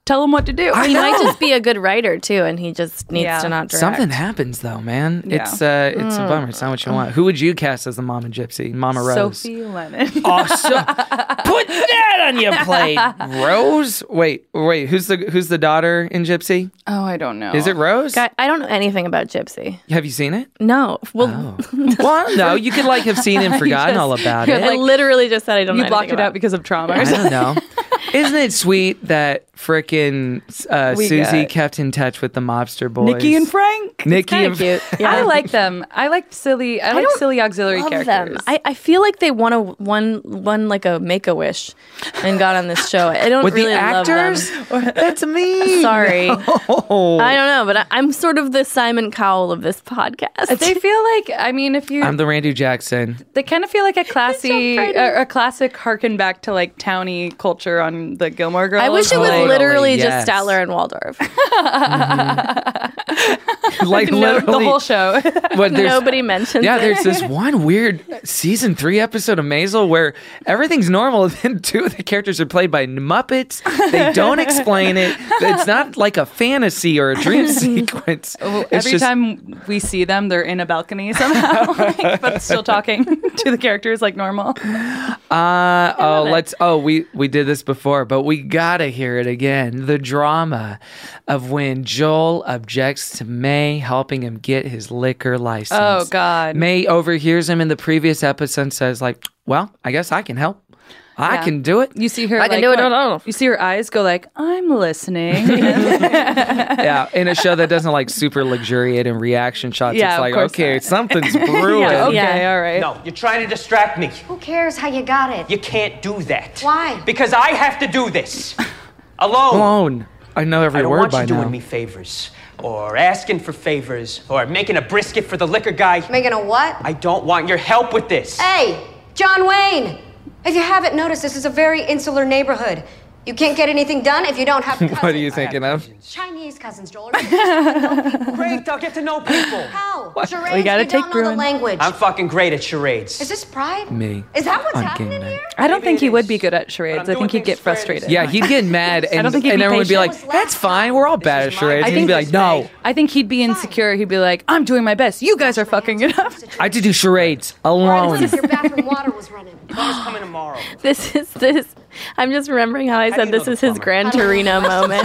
tell him what to do. He might just be a good writer too, and he just needs Yeah. to not direct. Something happens though, man. Yeah. It's uh, it's Mm. a bummer. It's not what you want. Who would you cast as the Mama Gypsy? Mama Rose. Sophie Lennon. Awesome. Put that on your plate, Rose. Wait, wait. Who's the who's the daughter in Gypsy? Oh, I don't know. Is it Rose? Guy, I don't know anything about Gypsy. Have you seen it? No. Well, Well, no. You could like have seen and forgotten all about it. I literally just said I don't You know blocked anything it out about. because of trauma. I don't know. Isn't it sweet that frickin' uh, We Susie got- kept in touch with the mobster boys? Nikki and Frank. Nikki Kinda and cute. I like them. I like silly. I, like don't silly auxiliary Love characters. them. I, I feel like they won a one one like a make a wish, and got on this show. I don't with really the actors. love them. That's me. Sorry, Oh. I don't know, but I, I'm sort of the Simon Cowell of this podcast. They feel like. I mean, if you, I'm the Randy Jackson. they kind of feel like a classy, pretty. a, a classic harken back to like towny culture on the Gilmore Girls. I wish it was Totally, literally yes. just Statler and Waldorf. Like No, literally, the whole show. What, there's- Nobody mentions Yeah, it. there's this one weird season three episode of Maisel where everything's normal, and then two of the characters are played by Muppets. They don't explain it. It's not like a fantasy or a dream sequence. Oh, It's Every just- time we see them, they're in a balcony somehow, like, but still talking to the characters like normal. Uh, oh, it. let's. Oh, we we did this before, but we gotta hear it again. The drama of when Joel objects to May helping him get his liquor license. Oh, God. May overhears him in the previous episode and says, "Like, well, I guess I can help. I Yeah. can do it." You see her. I can like, do it, what- I don't know. You see her eyes go like, "I'm listening." Yeah, in a show that doesn't like super luxuriate in reaction shots. Yeah, it's of like, course okay, not. something's brewing. yeah, okay, Yeah. all right. No, you're trying to distract me. Who cares how you got it? You can't do that. Why? Because I have to do this. Alone. Alone. I know every I don't word want by you doing now. me favors, or asking for favors, or making a brisket for the liquor guy. Making a what? I don't want your help with this. Hey, John Wayne! If you haven't noticed, this is a very insular neighborhood. You can't get anything done if you don't have cousins. What are you thinking of? Chinese cousins, Joel. Great, I'll get to know people. How? Charades, We gotta you take don't know the Bruin. language. I'm fucking great at charades. Is this pride? Me. Is that what's on happening game night. here? I don't Maybe think it he would is. be good at charades. But I'm I think doing he'd get things fair. frustrated. Yeah, he'd get mad, and, don't think he'd and be everyone would be like, patient. "That's fine. We're all bad at is my- charades." I And he'd think be like, this "No, may- I think he'd be insecure. He'd be like, "I'm doing my best. You guys are fucking it up." I had to do charades What alone." if your bathroom water was running? Plumber's coming tomorrow. This is this. I'm just remembering how I do said you this know is the his plumber? Gran Torino moment.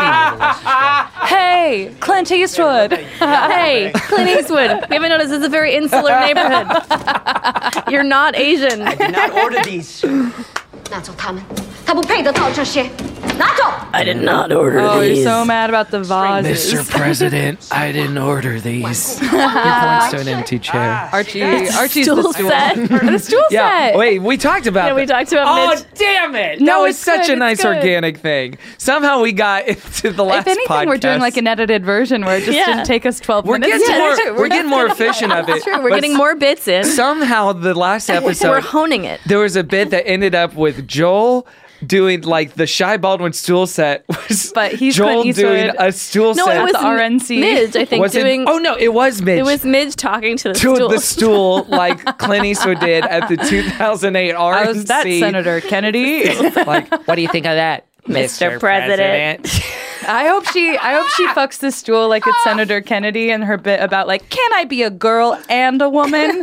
Hey, Clint Eastwood. Hey, Clint Eastwood. You haven't noticed this is a very insular neighborhood. You're not Asian. Did not order these. 拿走他们，他不配得到这些，拿走！ I did not order Oh, these. you're so mad about the vases. Mister President, I didn't order these. He points to an empty chair. Archie, Archie's Stool the stool. set. the stool Yeah, set. wait, we talked about Yeah, we that. talked about Oh, Mitch. damn it. No, that was it's such good, a it's nice good. organic thing. Somehow we got into the last If anything, we're doing podcast. like an edited version where it just Yeah. didn't take us twelve We're minutes. getting to more, do. we're getting more efficient of it. That's true. We're but getting more bits in. Somehow the last episode, We're honing it. there was a bit that ended up with Joel doing like the Shy Baldwin stool set was But he's Joel Clint doing Eastwood. a stool No, set. it was the R N C. Midge, I think, Was it- doing. oh no, it was Midge. It was Midge talking to the to stool. the stool like Clint Eastwood did at the two thousand eight R N C. How's that, Senator Kennedy? Like, what do you think of that, Mister President? I hope she I hope she fucks the stool like it's Senator Kennedy and her bit about like, can I be a girl and a woman?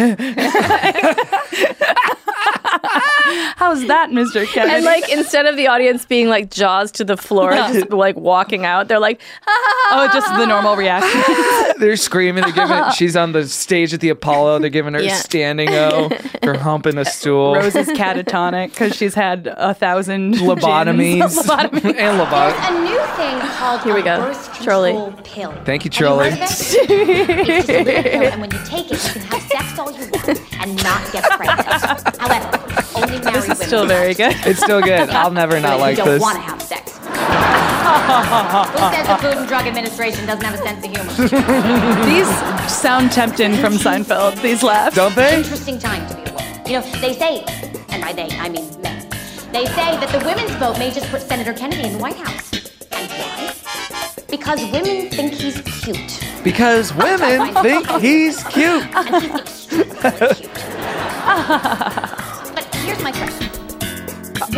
How's that, Mister Kennedy? And like instead of the audience being like jaws to the floor, just like walking out, they're like, oh, just the normal reaction. They're screaming. They're giving. She's on the stage at the Apollo. They're giving her Yeah. a standing O for humping a stool. Rose is catatonic because she's had a thousand Lobotomies gins. Lobotomies. and lobotomies. A new thing called Here we a go. birth Trolley. control pill. Thank you, Have you Trolley. heard of it? It's just a little pill, and when you take it, you can have sex all you want and not get pregnant. However, only married This is women still can very have good. It's still good. I'll never But not if like you don't this. want to have sex. Who says the Food and Drug Administration doesn't have a sense of humor? These sound tempting from Seinfeld. These laughs. Don't they? Interesting time to be a woman. You know, they say, and by they, I mean men, they say that the women's vote may just put Senator Kennedy in the White House. And why? Because women think he's cute. Because women think he's cute. And he's extremely cute. But here's my question. Why does it have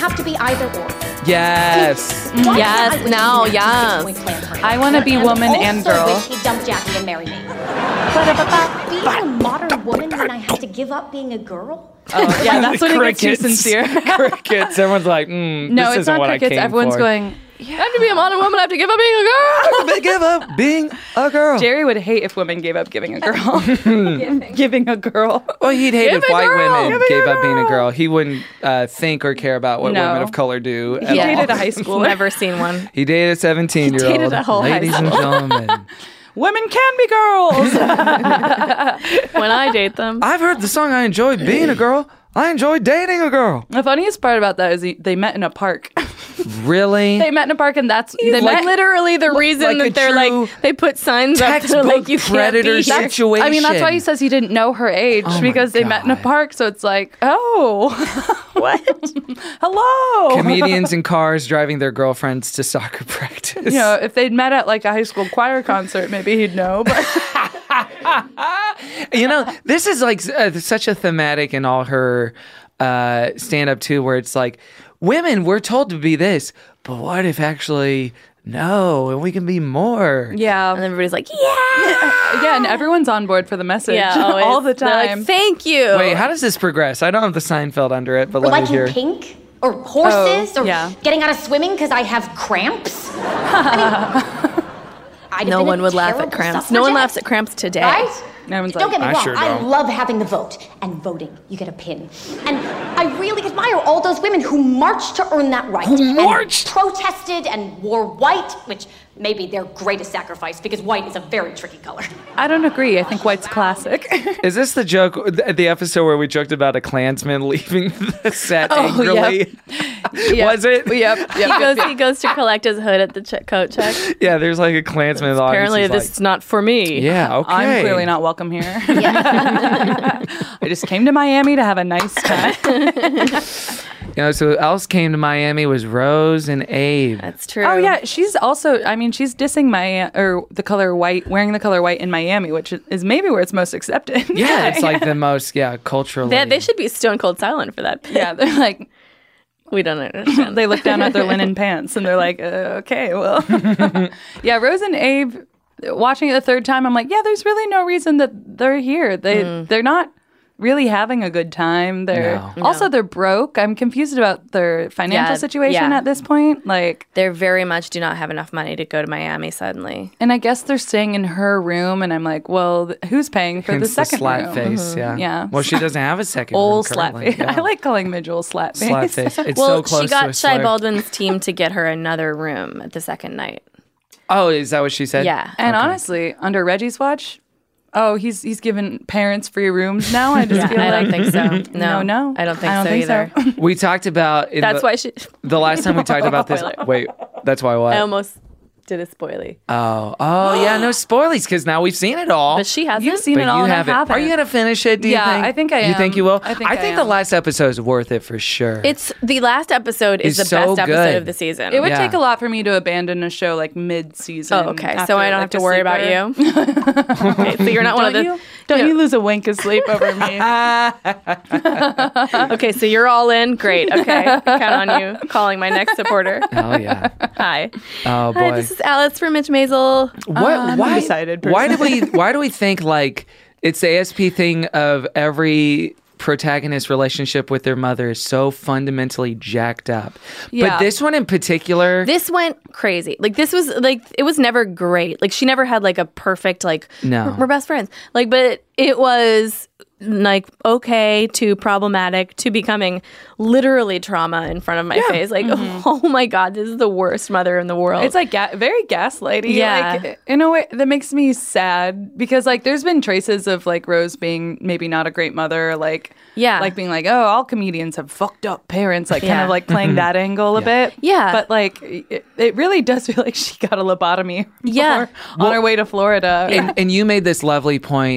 have to be either or. Yes. Why can't Yes, I wish now, Matt yes. to disappoint Planned I want to be Parenthood woman and also girl. wish he'd dump Jackie and marry me. But being a modern woman mean I have to give up being a girl? Oh, yeah, that's when it gets too Crickets. sincere. Crickets. Everyone's like, mm, No, this it's isn't not what I crickets. came Everyone's for. going, I have to be a modern woman. I have to give up being a girl. They give up being a girl. Jerry would hate if women gave up giving a girl. Giving a girl. Well, he'd hate Give if a white girl. women Give gave up being a girl. He wouldn't uh, think or care about what No. women of color do. He at all. dated a high schooler. Never seen one. He dated a seventeen-year-old. He dated a whole high Ladies and school. gentlemen. Women can be girls. When I date them. I've heard the song I enjoy being a girl. I enjoy dating a girl. The funniest part about that is he, they met in a park. Really? They met in a park, and that's they Like met. literally the reason like a that they're true like they put signs up to textbook like you can't predator be here. situation. I mean, that's why he says he didn't know her age Oh my because they met in a God. park. So it's like, oh, what? Hello. Comedians in cars driving their girlfriends to soccer practice. You know, if they'd met at like a high school choir concert, maybe he'd know. But You know, this is like uh, such a thematic in all her uh, stand-up too, where it's like, women, we're told to be this, but what if actually no, and we can be more? yeah, And everybody's like, yeah. yeah, and everyone's on board for the message Yeah, always. all the They're like, time. thank you. Wait, how does this progress? I don't have the Seinfeld under it, but Or let me liking hear. pink? Or horses? Oh, or yeah. getting out of swimming because I have cramps? I mean, I'd have No been a one would laugh at terrible cramps. No one suffragette, laughs at cramps today. Right? No one's Don't like, get me I wrong, sure I don't. love having the vote. And voting, you get a pin. And I really admire all those women who marched to earn that right. Who marched? And protested and wore white, which may be their greatest sacrifice because white is a very tricky color. I don't agree. I think white's classic. Is this the joke, the the episode where we joked about a Klansman leaving the set Oh, angrily? Was it? Yep. He goes. He goes to collect his hood at the che- coat check. Yeah, there's like a Klansman in the audience Apparently, who's this like, is not for me. yeah, okay. I'm clearly not welcome here. I just came to Miami to have a nice time. You know, so who else came to Miami was Rose and Abe. That's true. Oh yeah, she's also. I mean, she's dissing my or the color white, wearing the color white in Miami, which is maybe where it's most accepted. Yeah, it's like the most, yeah, culturally. They, they should be stone cold silent for that. yeah, they're like We don't understand. they look down at their linen pants and they're like, uh, okay, well, yeah. Rose and Abe, watching it the third time, I'm like, yeah, there's really no reason that they're here. They Mm. they're not really having a good time. They're No. also they're broke. I'm confused about their financial Yeah, situation yeah. at this point. Like. They very much do not have enough money to go to Miami suddenly. And I guess they're staying in her room, and I'm like, well, th- who's paying for Hence the second slat room? face, yeah. Yeah. Well, she doesn't have a second Old room slat currently, face. yeah. I like calling Midge old slat face. Slat face. It's well, so close she to a got Shy slur. Baldwin's team to get her another room at the second night. Oh, is that what she said? Yeah. And honestly, under Reggie's watch, oh, he's he's given parents free rooms now. I just Yeah, feel I like don't think so. No, no, no, I don't think I don't so think either. so. We talked about in That's the, why she. the last time we talked about this. Spoiler. Wait, that's why what? I almost did a spoilie. Oh, oh yeah, no spoilies because now we've seen it all. But she hasn't. You've seen But it all, you and I haven't. haven't. Are you gonna finish it? Do you Yeah, think? I think I You think am. you will? I think I the am. last episode is worth it for sure. It's the last episode is It's the so best episode good. of the season. It would Yeah. take a lot for me to abandon a show like mid-season. Oh, okay. after, So I don't like, have to a worry about sleeper. you. Okay, so you're not one of the. Don't you? Don't you lose a wink of sleep over me? Okay, so you're all in. Great. Okay, count on you calling my next supporter. oh yeah. Hi. Oh boy. Hi, this is Alice from Mitch Maisel. What? I'm why? an undecided Why do person. we? Why do we think like it's the A S P thing of every protagonist relationship with their mother is so fundamentally jacked up? Yeah. But this one in particular, This went crazy. Like this was like it was never great. Like she never had like a perfect like No. we're, we're best friends. Like but it was like okay to problematic to becoming literally trauma in front of my face. Like oh my god, this is the worst mother in the world. It's like ga- very gaslighty. Yeah. Like, in a way that makes me sad because like there's been traces of like Rose being maybe not a great mother. Like Yeah. like being like, oh, all comedians have fucked up parents. Like kind Yeah. of like playing that angle a bit. Yeah. But like it, it really does feel like she got a lobotomy. Yeah. before- on her way to Florida. and, and you made this lovely point uh,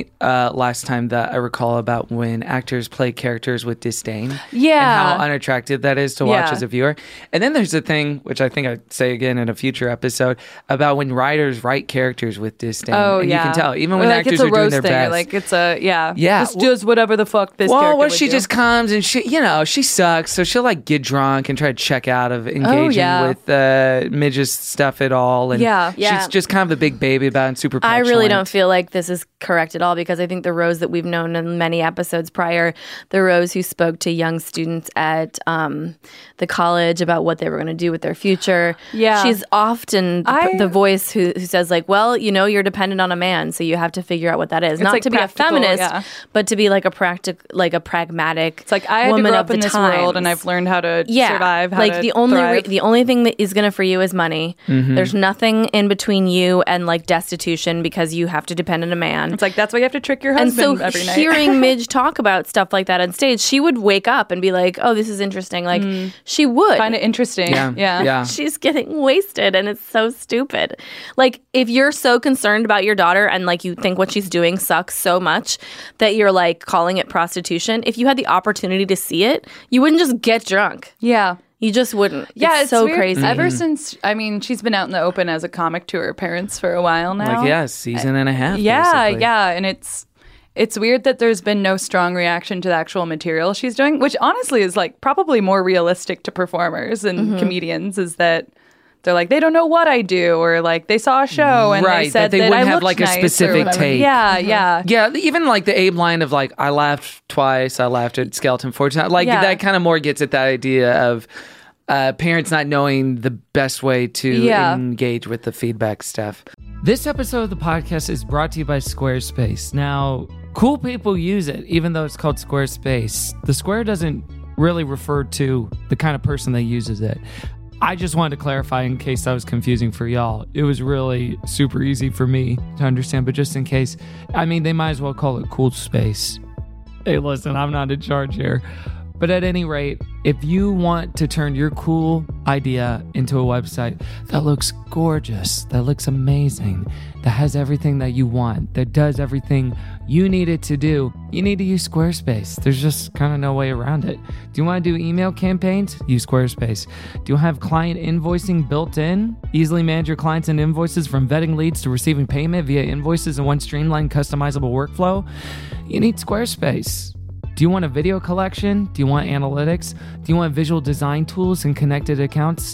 about last time that I recall about when actors play characters with disdain. Yeah. And how unattractive that is to watch Yeah. as a viewer. And then there's the thing, which I think I'd say again in a future episode, about when writers write characters with disdain. Oh, and yeah. you can tell, even Or when like actors it's a are doing roast their thing. best. Like it's a, yeah. Yeah. This does whatever the fuck this well, character what would she do. just comes and she, you know, she sucks. So she'll like get drunk and try to check out of engaging yeah. with uh, Midge's stuff at all. And Yeah. Yeah. she's just kind of a big baby about it and super I really petulant. don't feel like this is correct at all because I think the Rose that we've known in many episodes prior, the Rose who spoke to young students at um, the college about what they were going to do with their future, Yeah. she's often the, I- the voice who, who says like, well, you know, you're dependent on a man, so you have to figure out what that is. It's Not like to be a practical, feminist, yeah. but to be like a practic, like a pragmatic. It's like I had to woman grow of up in the this world and times. I've learned how to yeah, survive, how like to the only re- thrive. the only thing that is going to free you is money. Mm-hmm. There's nothing in between you and like destitution because you have to depend on a man. It's like that's why you have to trick your And husband so every night. hearing Midge talk about stuff like that on stage, she would wake up and be like, "Oh, this is interesting." Like she would Find it interesting. Yeah. Yeah. Yeah. She's getting wasted and it's so stupid. Like if you're so concerned about your daughter and like you think what she's doing sucks so much that you're like calling it prostitution, if you had the opportunity to see it, you wouldn't just get drunk. Yeah. You just wouldn't. Yeah, it's, it's so weird. crazy. Ever since, I mean, she's been out in the open as a comic to her parents for a while now. Like, yeah, season and a half. Yeah, basically. yeah, and it's it's weird that there's been no strong reaction to the actual material she's doing, which honestly is like probably more realistic to performers and Mm-hmm. comedians. Is that they're like they don't know what I do, or like they saw a show and Right, they said that they that wouldn't I have, looked like, a nice or specific whatever. take. Yeah, yeah. Yeah, even like the Abe line of like, I laughed twice, I laughed at Skeleton four times. Like Yeah. that kind of more gets at that idea of uh, parents not knowing the best way to Yeah. engage with the feedback stuff. This episode of the podcast is brought to you by Squarespace. Now, cool people use it, even though it's called Squarespace. The square doesn't really refer to the kind of person that uses it. I just wanted to clarify in case that was confusing for y'all. It was really super easy for me to understand, but just in case, I mean, they might as well call it Cool Space. Hey, listen, I'm not in charge here. But at any rate, if you want to turn your cool idea into a website that looks gorgeous, that looks amazing, that has everything that you want, that does everything you need it to do, you need to use Squarespace. There's just kind of no way around it. Do you want to do email campaigns? Use Squarespace. Do you have client invoicing built in? Easily manage your clients and invoices from vetting leads to receiving payment via invoices in one streamlined, customizable workflow? You need Squarespace. Do you want a video collection? Do you want analytics? Do you want visual design tools and connected accounts?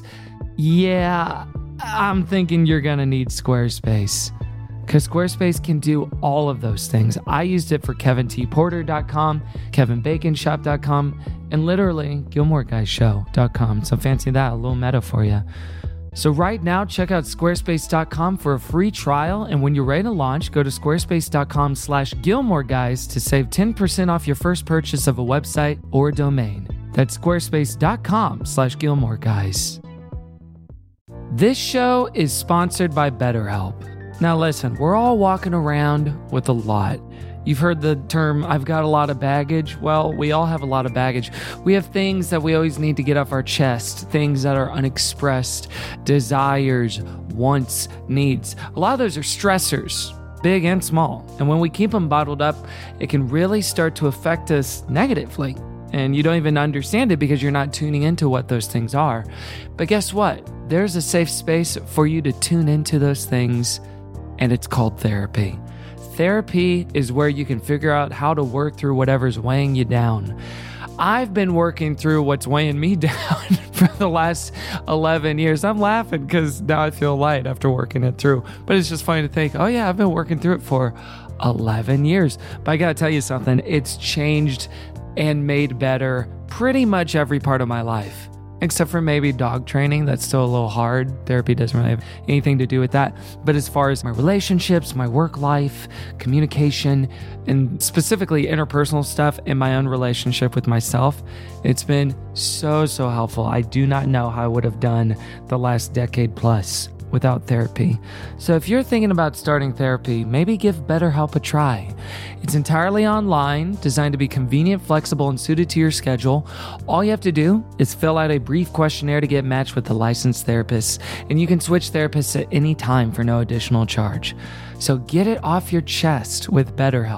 Yeah, I'm thinking you're going to need Squarespace. Because Squarespace can do all of those things. I used it for Kevin T Porter dot com, Kevin Bacon Shop dot com, and literally Gilmore Guys Show dot com. So fancy that, a little meta for you. So right now, check out squarespace dot com for a free trial. And when you're ready to launch, go to squarespace dot com slash Gilmore Guys to save ten percent off your first purchase of a website or a domain. That's squarespace dot com slash Gilmore Guys. This show is sponsored by BetterHelp. Now listen, we're all walking around with a lot. You've heard the term, I've got a lot of baggage. Well, we all have a lot of baggage. We have things that we always need to get off our chest, things that are unexpressed, desires, wants, needs. A lot of those are stressors, big and small. And when we keep them bottled up, it can really start to affect us negatively. And you don't even understand it because you're not tuning into what those things are. But guess what? There's a safe space for you to tune into those things, and it's called therapy. Therapy is where you can figure out how to work through whatever's weighing you down. I've been working through what's weighing me down for the last eleven years. I'm laughing because now I feel light after working it through. But it's just funny to think, oh yeah, I've been working through it for eleven years. But I gotta tell you something, it's changed and made better pretty much every part of my life. Except for maybe dog training, that's still a little hard. Therapy doesn't really have anything to do with that. But as far as my relationships, my work life, communication, and specifically interpersonal stuff in my own relationship with myself, it's been so, so helpful. I do not know how I would have done the last decade plus without therapy. So if you're thinking about starting therapy, maybe give BetterHelp a try. It's entirely online, designed to be convenient, flexible, and suited to your schedule. All you have to do is fill out a brief questionnaire to get matched with a licensed therapist, and you can switch therapists at any time for no additional charge. So get it off your chest with BetterHelp.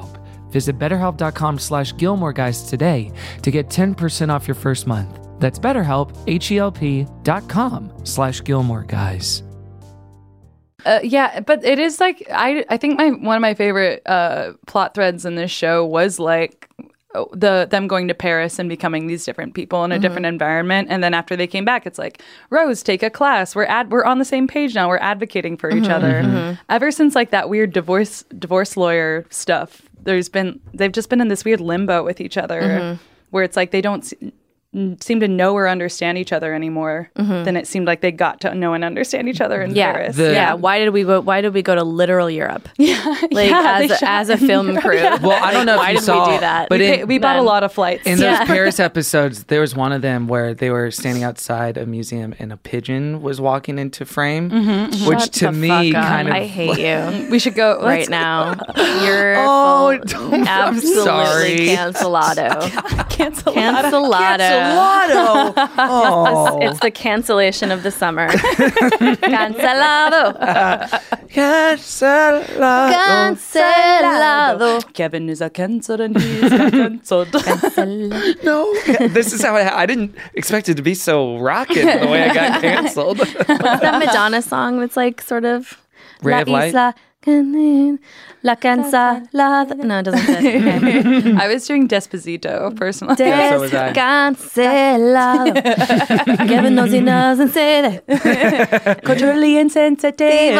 Visit betterhelp.com slash Gilmore Guys today to get ten percent off your first month. That's BetterHelp, H-E-L-P dot com slash Gilmore Guys. Uh, yeah, but it is like I I think my one of my favorite uh, plot threads in this show was like the them going to Paris and becoming these different people in a Mm-hmm. different environment, and then after they came back, it's like Rose, take a class. We're ad we're on the same page now. We're advocating for each Mm-hmm. other. Mhm. Ever since like that weird divorce divorce lawyer stuff, there's been they've just been in this weird limbo with each other, Mhm. where it's like they don't. Se- seem to know or understand each other anymore Mhm. than it seemed like they got to know and understand each other in Yeah, Paris. yeah. Why did we go? Why did we go to literal Europe? Yeah, like yeah, they as a, shot as a in film Europe, crew. yeah. Well, I don't know if Why you did saw, we do that? but we, in, paid- we bought a then- lot of flights. in those Yeah. Paris episodes, there was one of them where they were standing outside a museum and a pigeon was walking into frame, Mhm. which Shut to the me fuck up. kind of I hate you We should go right let's- now. You're Oh, full- don't- I'm absolutely sorry. cancelado. Cancel. Cancelado. Oh. It's the cancellation of the summer. Cancelado. Cancelado. Cancelado. Kevin is a cancer and he's a cancelled. No, this is how I, I didn't expect it to be so rockin' the way I got canceled. What's that Madonna song that's like sort of Ray La of Light? Isla, La Cancelada. No, it doesn't fit. Okay. I was doing Despacito personally. Yeah, so was I. Cancelado. Kevin knows he doesn't say that. Culturally insensitive.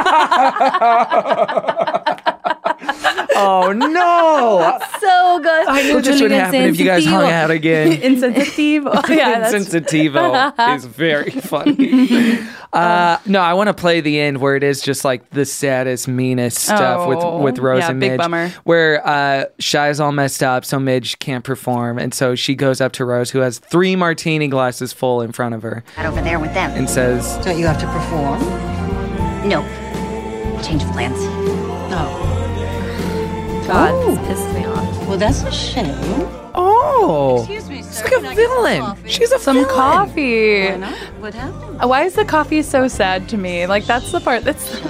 Oh no! So good. I knew this would happen if you guys hung out again. Insensitive. Oh, yeah, that's Insensitivo is very funny. Uh, no, I want to play the end where it is just like the saddest, meanest stuff Oh, with with Rose yeah, and big Midge, bummer. where uh, Shy's all messed up, so Midge can't perform, and so she goes up to Rose, who has three martini glasses full in front of her, Not over there with them. and says, Don't you have to perform? Nope. Change of plans. Oh. God, this pissed me off. Well, that's a shame. "Oh, Excuse me, it's sir. like a villain. She's a Some villain." coffee. Why not? What happened? Uh, Why is the coffee so sad to me? Like that's the part that's.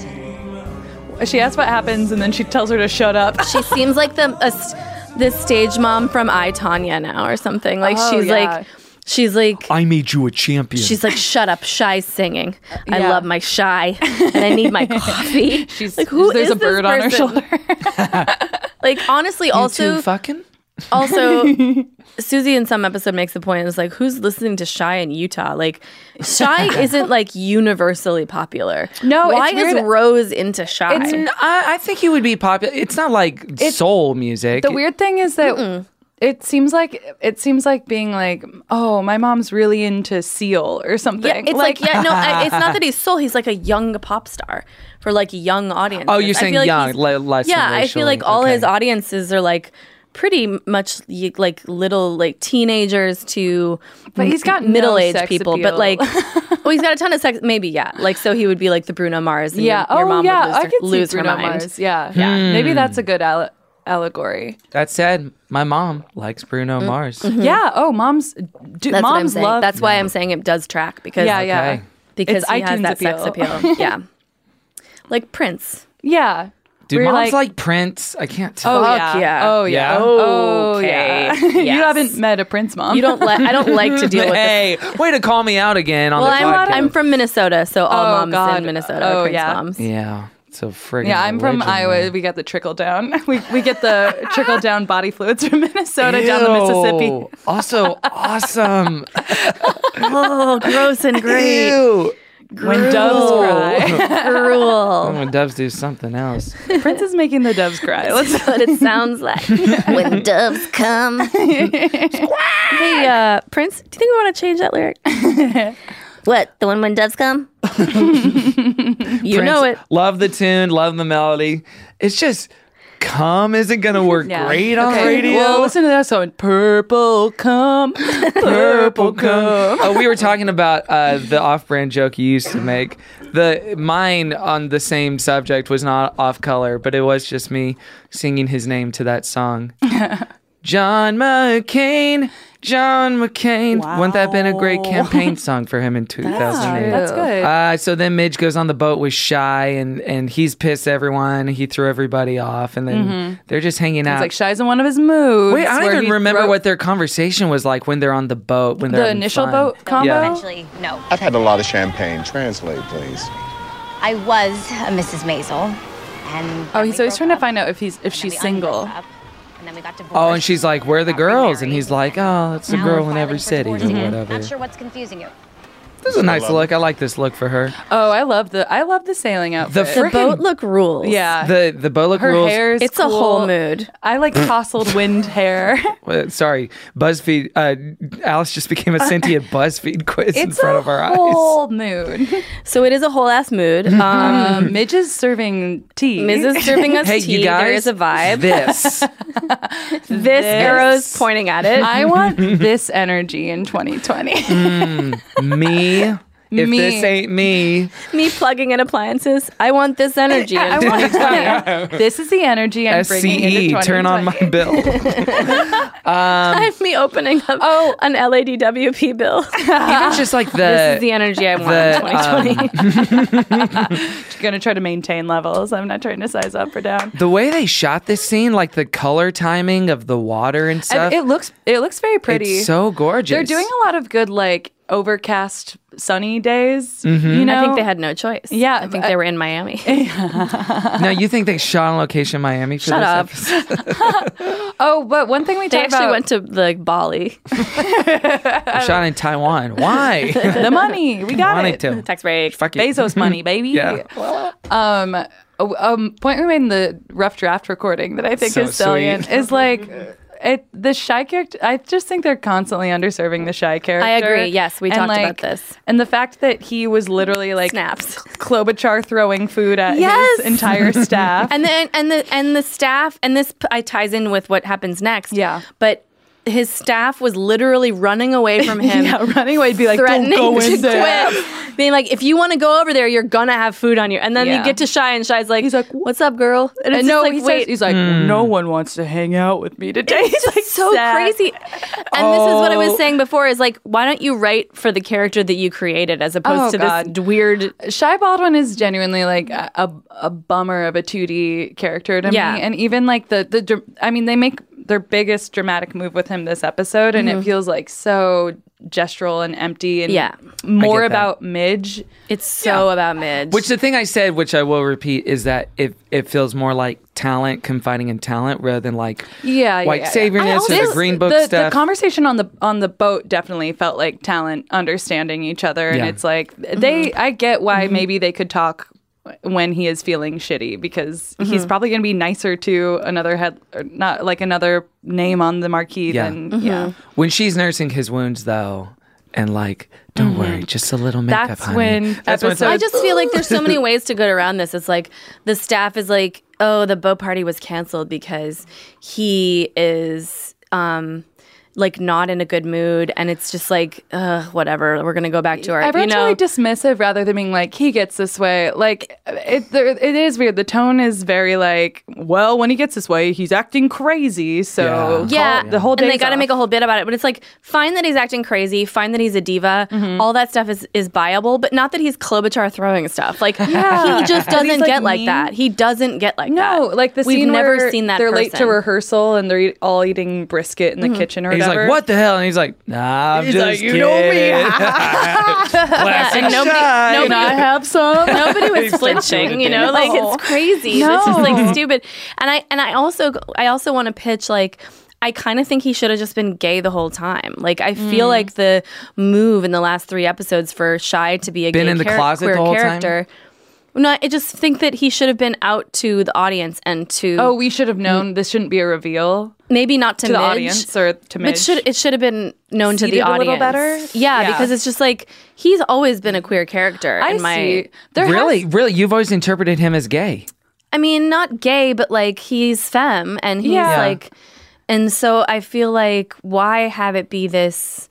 She asks what happens, and then she tells her to shut up. She seems like the a, s- this stage mom from I, Tanya now or something. Like Oh, she's yeah. like, she's like, I made you a champion. she's like, shut up, Shy's singing. I Yeah. love my Shy, and I need my coffee. She's like, who there's is a bird this on her person? shoulder. Like honestly, You also two fucking. Also, Susie in some episode makes the point, it's like, who's listening to Shy in Utah? Like, Shy isn't like universally popular. No, why it's is weird. Rose into Shy? It's, n- I, I think he would be popular. It's not like soul music. The weird thing is that it seems like it seems like being like, oh, my mom's really into Seal or something. yeah, it's like, yeah, no, I, it's not that he's soul. He's like a young pop star for like young audiences. Oh, you're I saying feel like young, he's- le- less than Yeah, I feel like racially. all his Okay. audiences are like pretty much y- like little like teenagers to But he's got no middle-aged sex people. appeal. But like, well, he's got a ton of sex. Maybe yeah. Like so, he would be like the Bruno Mars. And yeah, your, your oh mom yeah, would I lose, her, could lose see her Bruno mind. Mars. Yeah, yeah. Hmm. Maybe that's a good alle- allegory. That said, my mom likes Bruno Mars. Yeah. Oh, moms. Do, That's what I'm moms saying. love. That's why I'm saying it does track because Yeah, yeah. Okay. because It's he has iTunes that sex appeal. appeal. Yeah, like Prince. Yeah. Do We're moms like- like, Prince? I can't tell. Oh Fuck yeah. yeah. Oh yeah. Yeah? Oh Okay. yeah. You Yes. haven't met a Prince mom. You don't like. I don't like to deal with. Hey, way to call me out again on Well, the I'm podcast. I'm from Minnesota, so all Oh, moms God. in Minnesota Oh, are Prince yeah. moms. Yeah, so friggin' Yeah, I'm from religion, Iowa. man. We get the trickle down. We we get the trickle down body fluids from Minnesota down to Ew. Mississippi. Also awesome. Oh, gross and great. Ew. When doves cry. Cruel. When doves do something else. Prince is making the doves cry. Let's That's what it sounds like when doves come. Hey, uh, Prince, do you think we want to change that lyric? What? The one when doves come? You know it. Love the tune, love the melody. It's just "Come" isn't gonna work Yeah. great on Okay. radio. Well, listen to that song. Purple come. Purple come. Oh, we were talking about uh, the off-brand joke you used to make. The mine on the same subject was not off-color, but it was just me singing his name to that song. John McCain, John McCain. Wouldn't that have been a great campaign song for him in two thousand eight? That's good. Uh, so then Midge goes on the boat with Shy, and, and he's pissed at everyone. He threw everybody off, and then Mhm. they're just hanging out. It's like Shy's in one of his moods. Wait, I don't where even he remember wrote- what their conversation was like when they're on the boat. When they're The having initial fun. boat combo? Yeah. Actually, no. I've had a lot of champagne. Translate, please. I was a Missus Maisel, and Oh, he's always trying to find out if he's if she's single. and then we got divorced. Oh, and she's like, "Where are the girls?" And he's like, "Oh, it's a Now girl we're in every filing for city or divorce again. whatever." Not sure what's confusing you. This is a nice look. I like this look for her. Oh, I love the I love the sailing outfit. The frickin- boat look rules. Yeah. The the bow look Her rules. hair is It's a cool. whole mood. I like tousled wind hair. Well, sorry, BuzzFeed. Uh, Alice just became a sentient BuzzFeed quiz in It's front a of our eyes. whole mood. So it is a whole ass mood. Um, Um, Midge is serving tea. Miz is serving us Hey, tea. you guys, there is a vibe. This. This arrow's pointing at it. I want this energy in twenty twenty. Mm, me. If Me. this ain't me. Me plugging in appliances. I want this energy in I want twenty twenty. This is the energy I'm bringing into S C E, twenty twenty. turn on my bill. I'm me opening up Oh. an L A D W P bill. Even just like the. this is the energy I want the, in twenty twenty. Just gonna try to maintain levels. I'm not trying to size up or down. The way they shot this scene, like the color timing of the water and stuff, And it looks it looks very pretty. it's so gorgeous. They're doing a lot of good like overcast sunny days. Mhm. You know, I think they had no choice. Yeah, I think but- they were in Miami. Now you think they shot on location in Miami for Shut this up. episode? Oh, but one thing we They talked actually about went to like Bali. Shot in Taiwan. Why? the money. We got Wanted it. to. Tax break. Fuck it. Bezos money, baby. Yeah. Um, a um, point we made in the rough draft recording that I think So is salient sweet. is like it. The Shy character. I just think they're constantly underserving the Shy character. I agree. Yes, we And, talked like, about this. And the fact that he was literally like Snaps. Klobuchar throwing food at Yes. his entire staff. And then and the and the staff and this p- I ties in with what happens next. Yeah. But his staff was literally running away from him. yeah, running away, be like, threatening don't go to in there. quit. Being like, if you want to go over there, you're gonna have food on you. And then Yeah. you get to Shy, and Shy's like, he's like, "What's up, girl?" And it's And just no, like, he wait, says, he's like, no one wants to hang out with me today. it's He's just like so sad. crazy. And this is what I was Oh. saying before: is like, why don't you write for the character that you created as opposed Oh, to God. this weird? Shy Baldwin is genuinely like a, a, a bummer of a two D character to Yeah. me. And even like the, the, dr- I mean, they make their biggest dramatic move with him this episode, and it feels like so gestural and empty and Yeah. more I get that. about Midge. It's so about Midge. Which the thing I said, which I will repeat, is that it it feels more like talent confiding in talent rather than like Yeah, white yeah, yeah. savioriness or the Green Book the, stuff. The conversation on the on the boat definitely felt like talent understanding each other, and Yeah. it's like they. I get why maybe they could talk when he is feeling shitty because he's probably going to be nicer to another head, or not like another name on the marquee Yeah. than yeah. When she's nursing his wounds, though, and like, don't worry, just a little makeup, That's honey. when That's when it's episode- I like, just feel like there's so many ways to get around this. It's like the staff is like, oh, the boat party was canceled because he is um like not in a good mood, and it's just like, uh, whatever. We're gonna go back to our, Everyone's you know. really dismissive rather than being like, he gets this way. Like, it, there, it is weird. The tone is very like, well, when he gets this way, he's acting crazy. So, yeah, call- the whole day. and they got to make a whole bit about it. But it's like, fine that he's acting crazy, fine that he's a diva. Mm-hmm. All that stuff is is viable, but not that he's Klobuchar throwing stuff. Like Yeah. he just And doesn't he's, like, get like mean. that. He doesn't get like that. No, like the We've scene never where seen that. they're late to person. rehearsal and they're eat- all eating brisket in the kitchen or he's whatever. like, what the hell? And he's like, nah, I'm He's just like, you kidding. know me. Classic and nobody, Shy. nobody, Can I have some? nobody was He starts doing flinching, it you know, then. like No. it's crazy. No. This is like stupid. And I and I also I also want to pitch like I kind of think he should have just been gay the whole time. Like I feel Mm. like the move in the last three episodes for Shy to be a Been gay in the char- closet queer the whole time? character. No, I just think that he should have been out to the audience and to Oh, we should have known this shouldn't be a reveal maybe not to, to the Midge, audience or to but Midge. should it should have been known to the Seated a audience little better? Yeah, Yeah. because it's just like he's always been a queer character. I in my, see. There really, has- really, you've always interpreted him as gay. I mean, not gay, but like he's femme and he's Yeah. like, and so I feel like why have it be this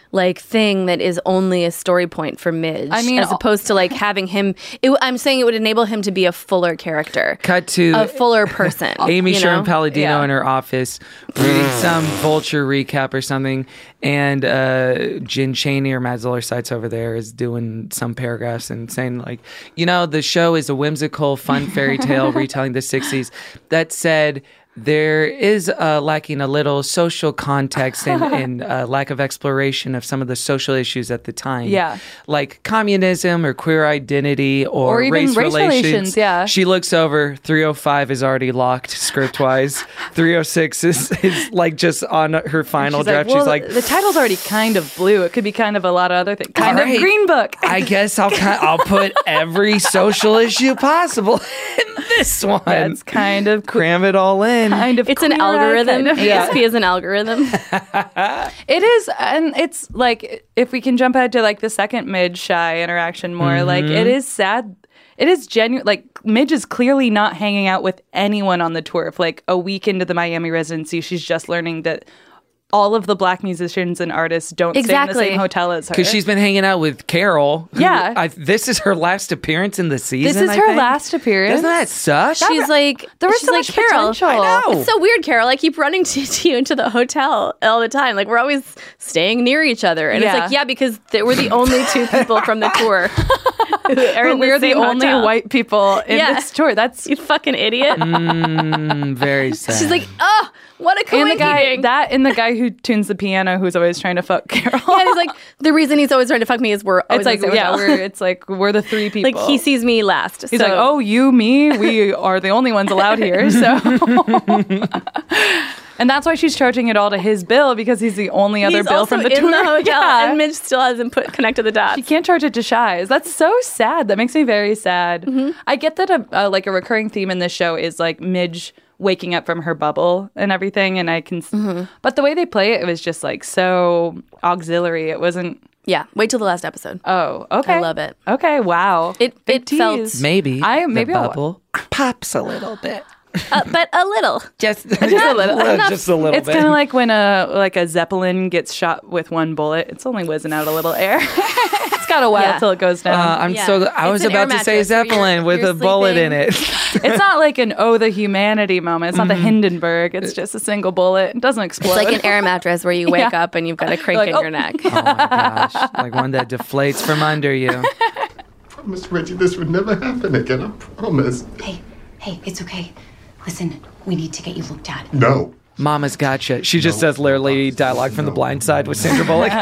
like thing that is only a story point for Midge. I mean, as opposed to like having him. It, I'm saying it would enable him to be a fuller character, Cut to a fuller person. Amy you know? Sherman Palladino Yeah. in her office reading some Vulture recap or something, and uh, Jen Chaney or Matt Zoller Seitz over there is doing some paragraphs and saying like, you know, the show is a whimsical, fun fairy tale retelling the sixties. That said, there is uh, lacking a little social context and, and uh, lack of exploration of some of the social issues at the time. Yeah. Like communism or queer identity or, Or even race, race relations. relations, yeah. She looks over, three oh five is already locked script-wise. three oh six is, is like just on her final She's draft. like, well, She's like, the title's already kind of blue. It could be kind of a lot of other things. Kind All of right. Green Book. I guess I'll ki- I'll put every social issue possible in this one. That's kind of Cram it all in. kind of It's an queer eye, algorithm. kind of- A S P is an algorithm. It is, and it's like if we can jump ahead to like the second Midge Shy interaction more, Mm-hmm. like it is sad. It is genuine. Like Midge is clearly not hanging out with anyone on the tour. If like a week into the Miami residency, she's just learning that all of the black musicians and artists don't stay in Exactly. the same hotel as her. Because she's been hanging out with Carol. who Yeah. I, this is her last appearance in the season. This is I her think. last appearance. Doesn't that suck? She's like, There was she's so like, much Carol. potential. I know. It's so weird, Carol. I keep running to, to you into the hotel all the time. Like we're always staying near each other, and Yeah. it's like, yeah, because they, we're the only two people from the tour. who are in We're the same only hotel. white people in Yeah. this tour. That's You fucking idiot. Mm, very sad. She's like, oh, what a and the coinky guy ding. that and the guy who tunes the piano, who's always trying to fuck Carol. Yeah, and he's like, the reason he's always trying to fuck me is we're always It's like in the same yeah, hotel. we're it's like we're the three people. like he sees me last. He's so- like, oh, you, me, we are the only ones allowed here. So, and that's why she's charging it all to his bill because he's the only other he's bill also from the in tour. the hotel, Yeah. and Midge still hasn't put connected the dots. She can't charge it to Shies. That's so sad. That makes me very sad. Mm-hmm. I get that a, uh, like a recurring theme in this show is like Midge waking up from her bubble and everything, and I can. Mm-hmm. But the way they play it, it was just like so auxiliary. It wasn't. Yeah, wait till the last episode. Oh, okay. I love it. Okay, wow. It Big it felt, tease. maybe I maybe the I'll- bubble pops a little bit. uh, but a little. Just, Just a little. just a little It's bit. kind of like when a like a zeppelin gets shot with one bullet. It's only whizzing out a little air. It's got a while Yeah. till it goes down. Uh, I'm Yeah. so. I It's was an air about to say mattress where you're- Zeppelin with you're a bullet in sleeping. it. It's not like an oh the humanity moment. It's not Mm-hmm. the Hindenburg. It's just a single bullet. It doesn't explode. It's like an air mattress where you wake Yeah. up and you've got a crink Like, in oh. your neck. Oh my gosh! Like one that deflates from under you. Promise, Reggie, this would never happen again. I promise. Hey, hey, it's okay. Listen, we need to get you looked at. No. Mama's gotcha. She just does literally dialogue from The Blind Side with Sandra Bullock.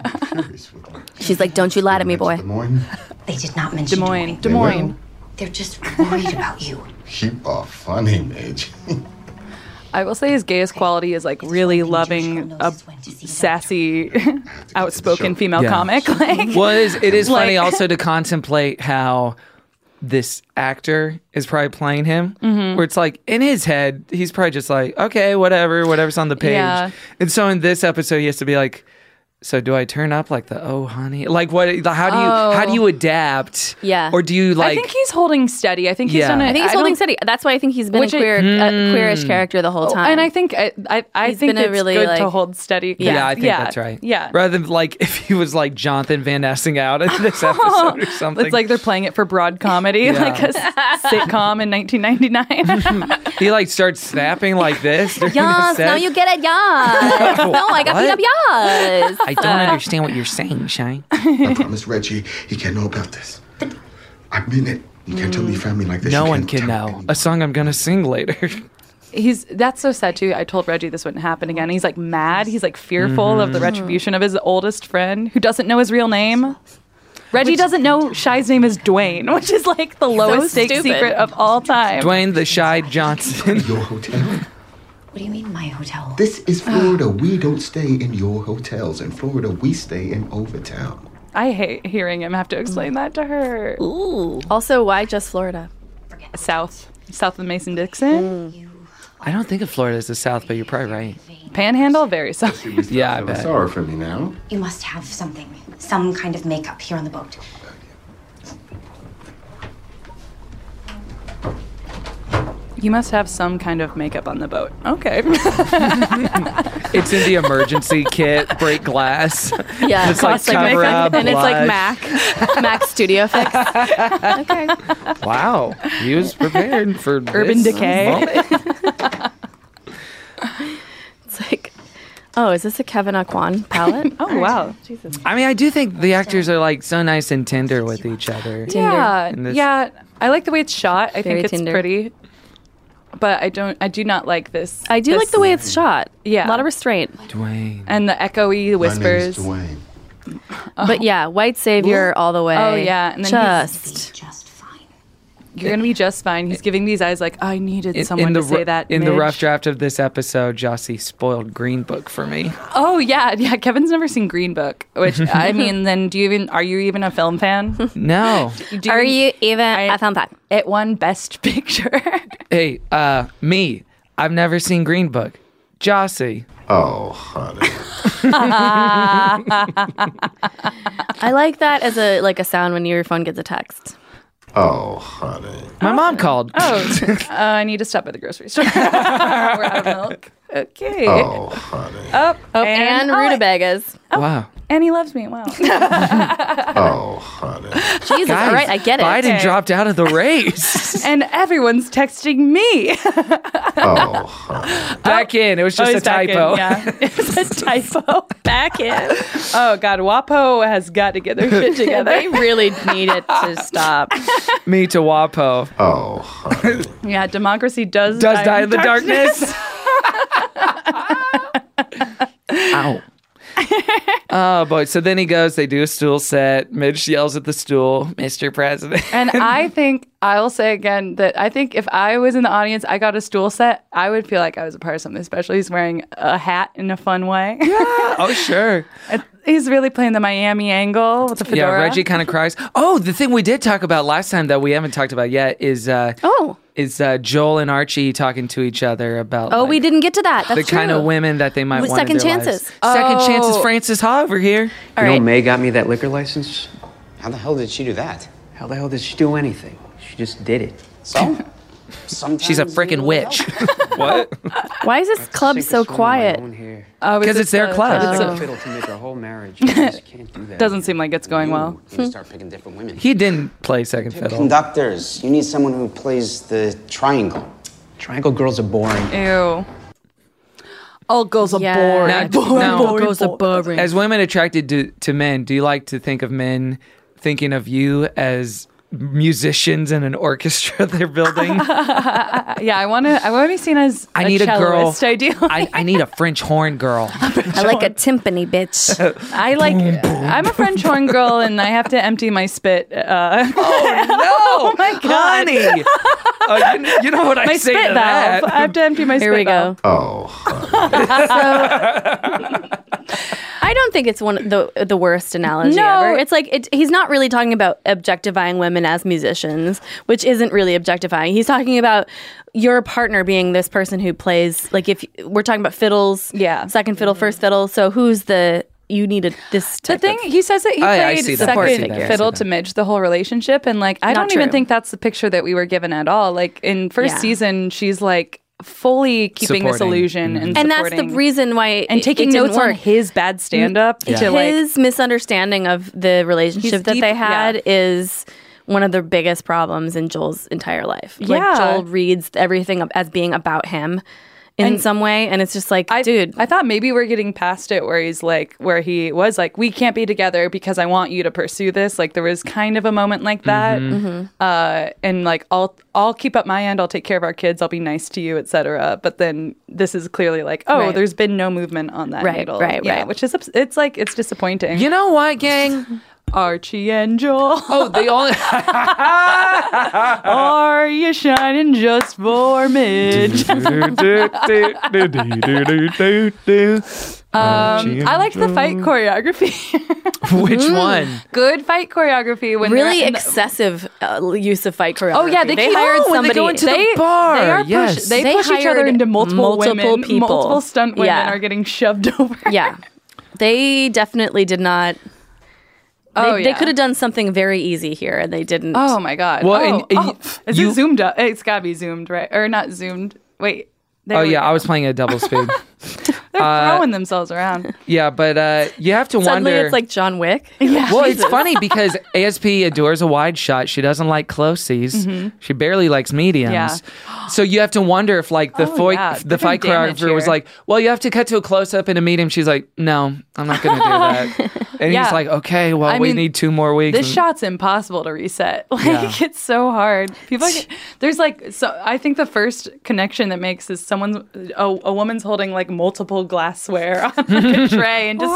She's like, don't you lie to me, boy. Des Moines? They did not mention Des Moines. Des They Moines. will. They're just worried about you. You are funny, Midge. I will say his gayest quality is like really loving a sassy, outspoken female Yeah. comic. Like, Well, it is, it is funny Like- also to contemplate how this actor is probably playing him, Mm-hmm. where it's like in his head, he's probably just like, okay, whatever, whatever's on the page. Yeah. And so in this episode, he has to be like, so do I turn up like the oh honey, like what? How do you how do you adapt? Yeah. Or do you like? I think he's holding steady. I think he's Yeah. done it. I think he's don't- holding steady. That's why I think he's been Which a I- queer, a queerish character the whole time. And I think I I, I He's think been a it's really, good like- to hold steady. 'cause- yeah, I think that's right. Yeah. Rather than like if he was like Jonathan Van Nessing out in this episode or something. It's like they're playing it for broad comedy, Yeah. like a s- sitcom in nineteen ninety-nine. he like starts snapping like this. during the yes, set. now you get it. Yes. no, I got beat What? up. Yes. I don't understand what you're saying, Shine. I promise, Reggie, he can't know about this. I mean it. You can't tell me family like this. No You one can't can tell know. anyone. A song I'm gonna sing later. He's that's so sad too. I told Reggie this wouldn't happen again. He's like mad. He's like fearful of the retribution of his oldest friend who doesn't know his real name. Reggie doesn't know Shy's name is Dwayne, which is like the lowest stakes stupid. secret of all time. Dwayne the Shy Johnson. Your hotel. What do you mean, my hotel? This is Florida. We don't stay in your hotels. In Florida, we stay in Overtown. I hate hearing him have to explain that to her. Ooh. Also, why just Florida? South, south of Mason-Dixon, I don't think of Florida as the South, but you're probably right. Panhandle, very south. Yeah, I Feel bet. sorry for me now. You must have something, some kind of makeup here on the boat. You must have some kind of makeup on the boat. Okay. It's in the emergency kit, break glass. Yeah, it's like costs like cover makeup, up, and it's like blush. Mac, Mac Studio Fix. Okay. Wow, he was prepared for Urban this Decay. moment. It's like, oh, is this a Kevin Aquan palette? Oh, wow. Jesus. I mean, I do think the actors are like so nice and tender with each other. Yeah, In this- yeah. I like the way it's shot. I Very think it's Tinder. pretty. But I don't. I do not like this. I do this- like the way it's shot. Yeah. A lot of restraint. Dwayne. and the echoey whispers. My name's Dwayne. But yeah, white savior all the way. Oh, yeah, and then he's- just. You're gonna be just fine. He's giving these eyes like I needed In- someone in the to say ru- that. in the Midge." rough draft of this episode, Jossie spoiled Green Book for me. Oh yeah, yeah. Kevin's never seen Green Book, which I mean, then do you even are you even a film fan? No. Do Are you even a film fan? It won Best Picture. Hey, uh, me. I've never seen Green Book. Jossie. Oh, honey. I like that as a like a sound when your phone gets a text. Oh, honey. My mom called. Oh, uh, I need to stop at the grocery store. We're out of milk. Okay. Oh, honey. Up Oh, and, oh, rutabagas. Wow. and he loves me. Wow. Oh, honey. Jesus, all right, I get it. Biden Okay. dropped out of the race. And everyone's texting me. Oh, honey. Back in. It was Oh, just a he's back in, typo. Yeah, it was a typo. Back in. Oh God, WAPO has got to get their shit together. They really need it to stop. Me to WAPO. Oh, honey. Yeah, democracy does Does die in the darkness. Ow. Oh boy. So then he goes, they do a stool set. Midge yells at the stool, Mister President. And I think I'll say again that I think if I was in the audience, I got a stool set, I would feel like I was a part of something special. He's wearing a hat in a fun way. Oh, sure. He's really playing the Miami angle with the fedora. Yeah, Reggie kind of cries. Oh, the thing we did talk about last time that we haven't talked about yet is uh, Oh. is uh, Joel and Archie talking to each other about Oh, like, we didn't get to that. That's the kind true. of women that they might With want in second their chances. lives. Second chances, Oh. Francis Ha over here. All you right. know, May got me that liquor license. How the hell did she do that? How the hell did she do anything? She just did it. So? Sometimes She's a you freaking need witch. What? Why is this club so quiet? Oh, Because it's their club. It's Oh. a fiddle to make our whole marriage. You just can't do that. Doesn't seem like it's going well. You need to start picking different women. He didn't play second fiddle. Conductors. You need someone who plays the triangle. Triangle girls are boring. Ew. All girls are Yeah. boring. Now, Boring, now, boring, girls are boring. boring. As women attracted to, to men, do you like to think of men thinking of you as musicians in an orchestra they're building? Yeah, I want to. I want to be seen as I a need a girl. celloist, ideally. I, I need a French horn girl. I like a timpani, bitch. I like. I'm a French horn girl, and I have to empty my spit. Uh, Oh, oh my god, honey. Oh, you, know, you know what I my say spit to valve. that? I have to empty my Here spit we go. valve. Oh, honey. I don't think it's one of the the worst analogy No. ever. It's like it, he's not really talking about objectifying women as musicians, which isn't really objectifying. He's talking about your partner being this person who plays like if we're talking about fiddles, Yeah. second fiddle, first fiddle. So who's the you needed this The type thing of, he says that he I- I played see that. I second see that. I see fiddle that. to Midge the whole relationship, and like I Not don't even true. think that's the picture that we were given at all. Like in first Yeah. season, she's like fully keeping this Supporting. illusion and and that's the supporting- reason why and it- taking it didn't notes on work. his bad stand up Yeah. to like His misunderstanding of the relationship He's that deep- they had yeah. is one of the biggest problems in Joel's entire life. Yeah. Like Joel reads everything as being about him in And some way, and it's just like, I, dude, I thought maybe we're getting past it where he's like, where he was like, we can't be together because I want you to pursue this. Like there was kind of a moment like that. Mm-hmm. Uh, and like, I'll, I'll keep up my end. I'll take care of our kids. I'll be nice to you, et cetera. But then this is clearly like, oh, Right. there's been no movement on that Right, needle. right, yeah, right. Which is, ups- it's like, it's disappointing. You know what, gang? Archie and Joel. Oh, they only. Are you shining just for Midge? Um, I liked the fight choreography. Which one? Good fight choreography. When really they're in the- excessive uh, use of fight choreography. Oh yeah, they, keep, hired oh, when somebody. they go into the they, bar. They are push, Yes. they, They push each other hired into multiple, multiple women. people. Multiple stunt women Yeah. are getting shoved over. yeah, they definitely did not. Oh, they, yeah. they could have done something very easy here, and they didn't. Oh my god. Well, oh, and- and oh. Is you- it zoomed up? It's gotta be zoomed, right? Or not zoomed. Wait. There Oh we yeah, go. I was playing a double speed. They're uh, throwing themselves around. Yeah, but uh, you have to Suddenly wonder. it's like John Wick. Yeah. Well, it's funny because A S P adores a wide shot. She doesn't like closies. Mhm. She barely likes mediums. Yeah. So you have to wonder if, like, the Oh, fight, yeah. the Different fight damage choreographer was here. like, "Well, you have to cut to a close up in a medium." She's like, "No, I'm not going to do that." And Yeah. he's like, "Okay, well, I we mean, need two more weeks." This And- shot's impossible to reset. Like Yeah. it's so hard. People, are, there's like so. I think the first connection that makes is someone's a, a woman's holding like multiple glassware on like, a tray and just.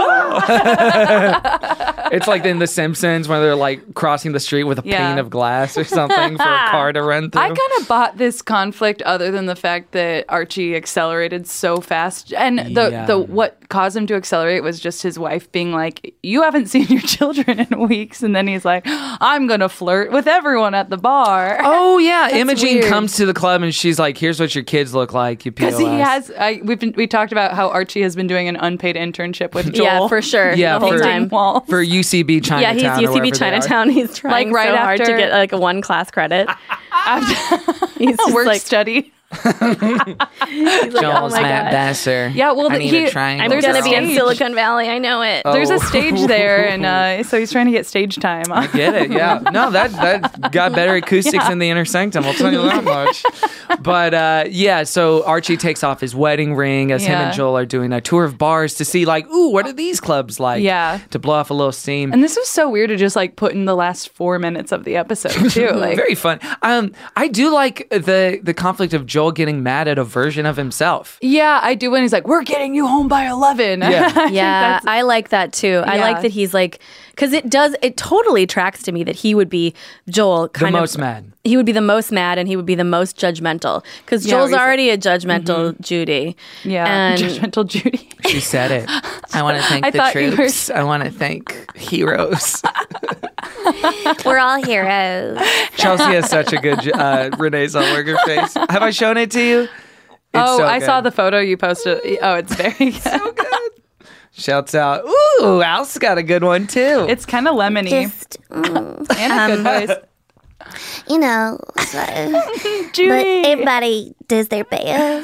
It's like in The Simpsons when they're like crossing the street with a Yeah. pane of glass or something for a car to run through. I kind of bought this conflict other than the fact that Archie accelerated so fast. And the, Yeah. the what caused him to accelerate was just his wife being like, you haven't seen your children in weeks. And then he's like, I'm going to flirt with everyone at the bar. Oh yeah, That's Imogen weird. comes to the club and she's like, "Here's what your kids look like." You P O S. Because he has, I, we've been, we talked about how Archie has been doing an unpaid internship with Joel. Yeah, for sure. Yeah, the whole for- time. Walls. for U C B Yeah, Chinatown. he's or U C B wherever they are. Chinatown. He's trying Like, right so hard to after- get like a one class credit. He's just work like, study. he's like, oh Joel's my Matt God. Besser. Yeah, well, I the- need he- a triangle. I'm gonna be in stage. Silicon Valley. I know it. Oh. There's a stage there, and uh, so he's trying to get stage time. I get it. Yeah. No, that that got better acoustics in the inner sanctum. I'll tell you that much. But uh, yeah, so Archie takes off his wedding ring as him Yeah. and Joel are doing a tour of bars to see, like, ooh, what are these clubs like? Yeah. To blow off a little steam. And this was so weird to just like put in the last four minutes of the episode too. Like, Very fun. Um, I do like the the conflict of Joel getting mad at a version of himself. yeah, I do when he's like, "We're getting you home by eleven." Yeah. I think Yeah, that's- I like that too. I Yeah. like that he's like, because it does, it totally tracks to me that he would be Joel The kind of most mad. He would be the most mad and he would be the most judgmental because Yeah, Joel's he's- already a judgmental Judy. yeah, And judgmental Judy. She said it. I want to thank I the thought you were- troops. I want to thank heroes. we're all heroes. Chelsea has such a good uh, Renee Zellweger face. Have I shown it to you? It's Oh, so I good. saw the photo you posted. Oh, it's very good. Shouts out. Ooh, Al's got a good one too. It's kind of lemony Just, mm, and a good voice. you know, so, Judy. but everybody does their best.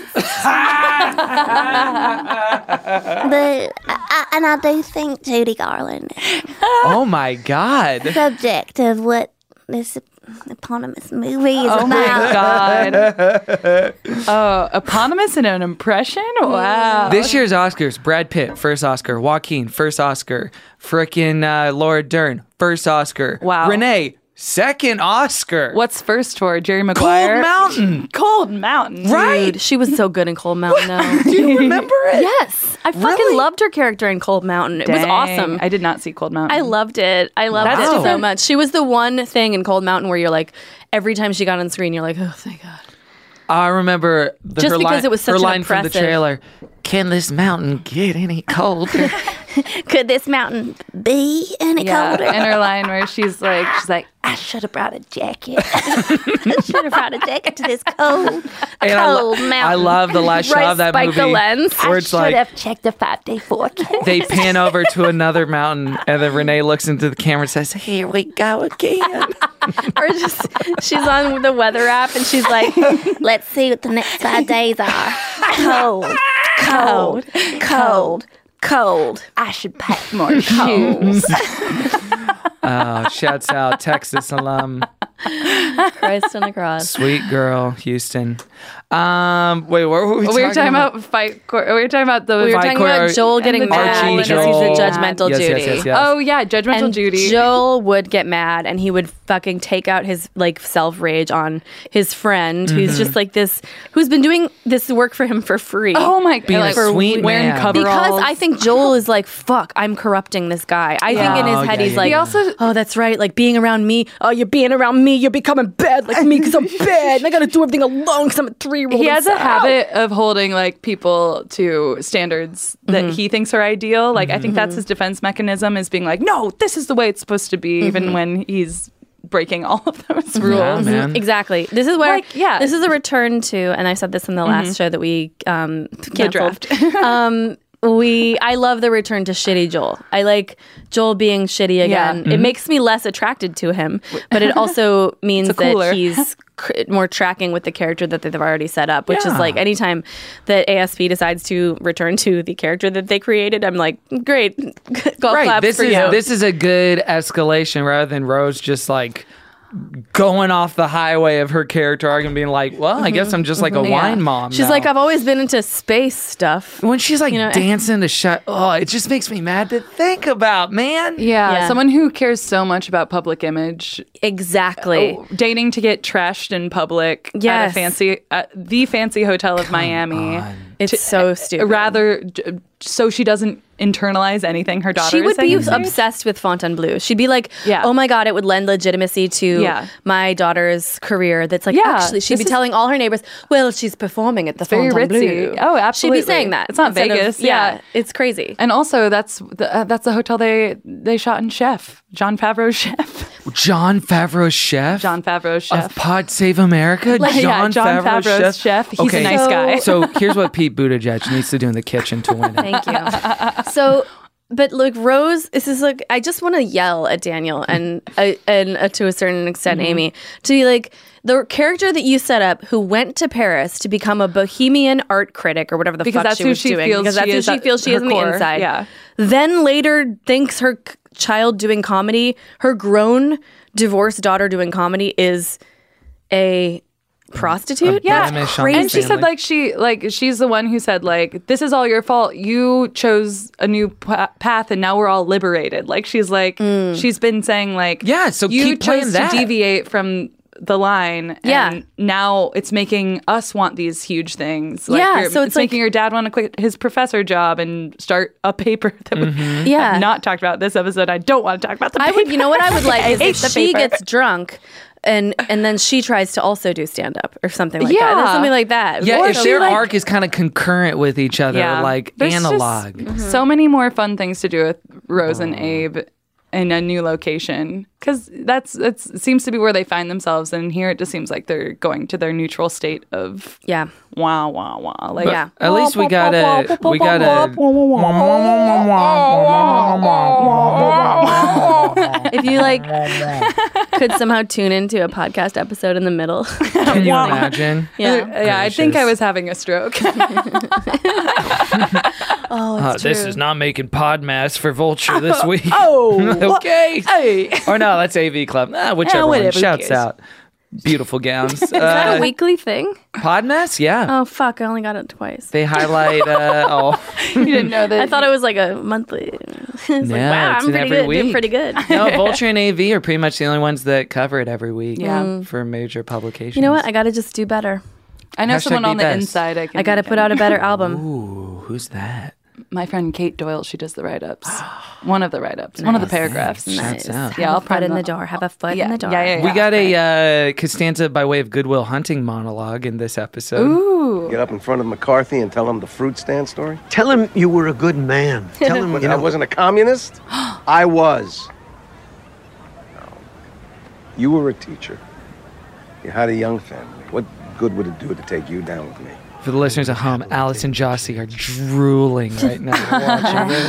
But I, and I do think Judy Garland is Oh my God. the subject of what this eponymous movie is Oh my about. god. Oh, eponymous in an impression? Wow. This year's Oscars, Brad Pitt, first Oscar. Joaquin, first Oscar. Frickin' uh, Laura Dern, first Oscar. Wow. Renee, second Oscar. What's first for Jerry Cold Maguire? Mountain. Cold Mountain. Right? Dude, she was so good in Cold Mountain though. Do you remember it? Yes. I fucking Really? loved her character in Cold Mountain. It was Dang. awesome. I did not see Cold Mountain. I loved it. I loved That's it so different. much. She was the one thing in Cold Mountain where you're like, every time she got on screen, you're like, oh, thank God. I remember the, Just her because line, it was such her an line from the oppressive- trailer. Can this mountain get any colder? Could this mountain be any yeah. colder? And her line where she's like, she's like, I should have brought a jacket. I should have brought a jacket to this cold, And I, lo- cold mountain. I love the last shot Right, of that spike movie the lens. where I it's should like have checked the five-day forecast. they pan over to another mountain and then Renee looks into the camera and says, "Here we go again." Or just, she's on the weather app and she's like, Let's see what the next five days are. Cold, cold, cold, cold. I should pack more shoes. Oh, shouts out Texas alum. Christ on a cross. Sweet girl, Houston. Um, wait, what were we, We were talking about fight. Cor- we were talking about the. We were Fight talking Court, about Joel getting and the mad Archie, because Joel. he's a judgmental Yes, yes, Judy. yes, yes. Oh yeah, judgmental And Judy. Joel would get mad and he would fucking take out his like self rage on his friend who's Mm-hmm. just like this, who's been doing this work for him for free. Oh my god! Being a Like, sweet wearing man. coveralls. Because I think Joel is like, fuck, I'm corrupting this guy. I think in Yeah. his Oh, head yeah, he's yeah, like, yeah. He also- oh, that's right. Like being around me. Oh, you're being around me. You're becoming bad like me because I'm bad. And I got to do everything alone because I'm a three year old. he has a habit of holding like people to standards that Mm-hmm. he thinks are ideal. Like I think that's his defense mechanism is being like, no, this is the way it's supposed to be, Mm-hmm. even when he's breaking all of those rules. Yeah, man. Exactly. This is where, Like, yeah. this is a return to, and I said this in the last show that we um, canceled. draft. um, we I love the return to shitty Joel. I like Joel being shitty again. Yeah. It Mm-hmm. makes me less attracted to him, but it also means It's a cooler. that he's cr- more tracking with the character that they've already set up, which Yeah. is like anytime that A S P decides to return to the character that they created, I'm like, great, golf Right. claps This for is you. this is a good escalation rather than Rose just like going off the highway of her character arc and being like, well, I guess I'm just like a Yeah. wine mom. She's now. like, I've always been into space stuff. when she's like you know, dancing to shut. Oh, it just makes me mad to think about, man. Yeah, Yeah. someone who cares so much about public image, Exactly. oh, dating to get trashed in public at Yes. a fancy, at the fancy hotel of Miami. It's so stupid. Rather, d- so she doesn't internalize anything her daughter She is would be saying. obsessed with Fontainebleau. She'd be like, Yeah. oh my God, it would lend legitimacy to Yeah. my daughter's career. That's like, Yeah, actually, she'd this be is- telling all her neighbors, well, she's performing at the very Fontainebleau. ritzy. Oh, absolutely. She'd be saying that. It's not instead of- Vegas. yeah, Yeah. it's crazy. And also, that's the, uh, that's the hotel they they shot in Chef, John Favreau's Chef. John Favreau's chef. John Favreau's Chef. Of Pod Save America. Like, yeah, John Favreau's chef. He's a nice guy. So here's what Pete Buttigieg needs to do in the kitchen to win it. Thank you. So, but look, Rose, this is like, I just want to yell at Daniel and uh, and uh, to a certain extent, Mm-hmm. Amy, to be like, the character that you set up who went to Paris to become a bohemian art critic or whatever the Because fuck that's she who was she doing, feels because she that's who is she at feels she her is on the core. inside. Yeah. Then later thinks her c- child doing comedy, her grown divorced daughter doing comedy is a prostitute. Yeah, blemish on the and she said family. like she like she's the one who said like this is all your fault. You chose a new pa- path, and now we're all liberated. Like she's like she's been saying like Yeah, so you keep playing chose that. to deviate from the line. Yeah. and now it's making us want these huge things. Like Yeah, you're- so it's like- making your dad want to quit his professor job and start a paper that we Yeah. have not talked about this episode. I don't want to talk about the I paper. would, you know what I would like I is hate if the she paper. gets drunk and and then she tries to also do stand up or something like that. Yeah. There's something like that. Yeah, Or if she, their like- arc is kind of concurrent with each other, Yeah. like There's just analog. So many more fun things to do with Rose and Abe in a new location because that's it seems to be where they find themselves, and here it just seems like they're going to their neutral state of yeah, wow, wow, wow. Like But yeah. at least we got a we got a. if you like could somehow tune into a podcast episode in the middle. Can you imagine? Yeah. yeah, I think I was having a stroke. Oh, Uh, it's this true. is not making Podmas for Vulture this week. Oh, okay. Hey. Or no, that's A V Club. Ah, whichever one. whatever, who Shouts cares? out. Beautiful gowns. Is that Uh, a weekly thing? Podmas? Yeah. Oh fuck! I only got it twice. They highlight. Uh, oh. You didn't know that. I thought it was like a monthly. It's like, No, wow, it's I'm an pretty every good. Doing week. pretty good. No, Vulture and A V are pretty much the only ones that cover it every week. Yeah. For major publications. You know what? I got to just do better. I know Hashtag someone be on the best. inside. I can. I got to put out a better album. Ooh, who's that? My friend Kate Doyle. She does the write ups. One of the write ups. One of the paragraphs. Shouts out. Have Yeah, a I'll foot find in the the- door. Have a foot Yeah, in the door. yeah, yeah, We got a uh, Costanza by way of Goodwill Hunting monologue in this episode. Ooh. Get up in front of McCarthy and tell him the fruit stand story? Tell him you were a good man. Tell him What, you I know. wasn't a communist? I was. No. You were a teacher. You had a young family. What good would it do to take you down with me? For the listeners at home, Alice and Jossie are drooling right now watching this.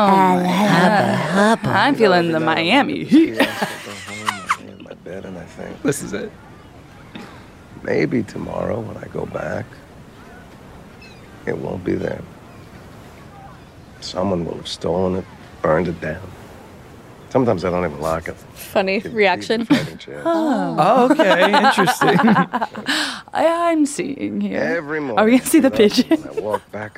I'm feeling the Miami heat. I go home, I lay in my bed and I think, This is it. maybe tomorrow when I go back, it won't be there. Someone will have stolen it, burned it down. Sometimes I don't even lock it. Funny reaction. Oh, okay. Interesting. I, I'm seeing here. Every morning. Are we gonna see the I get up pigeon? and I walk back.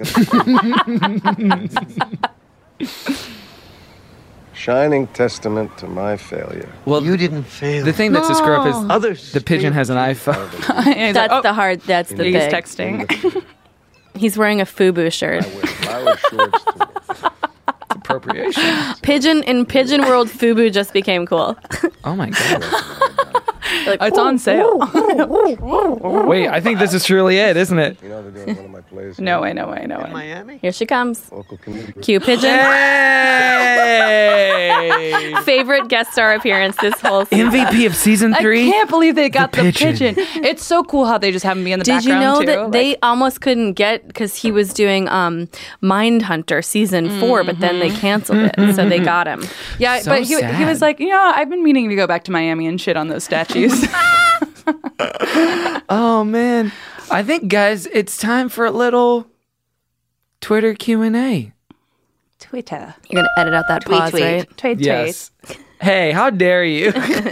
And shining testament to my failure. Well, You didn't fail. the thing that's a screw up is Others. the pigeon has an iPhone. He's That's like, oh, the hard. That's the he's thing. texting. He's wearing a FUBU shirt. I wear flower shorts to Appropriation. Pigeon in Pigeon World, FUBU just became cool. Oh my god. Like, It's on sale. Wait, I think this is truly it, isn't it? You know they're doing one of my place. No, I know, I know. In Miami? Here she comes. Local community. Cue pigeon. Hey! Favorite guest star appearance this whole season. M V P of season three. I can't believe they got the, The pigeon. pigeon. It's so cool how they just have him be in the Did you background know too. that Like, they almost couldn't get because he was doing um, Mindhunter season four, but then they canceled it, so they got him. yeah, So but he, he sad. was like, you know, I've been meaning to go back to Miami and shit on those statues. Oh man, I think guys, it's time for a little Twitter Q and A. Twitter. You're gonna edit out that Tweet, pause, tweet. right? Tweet, Yes. Hey, how dare you?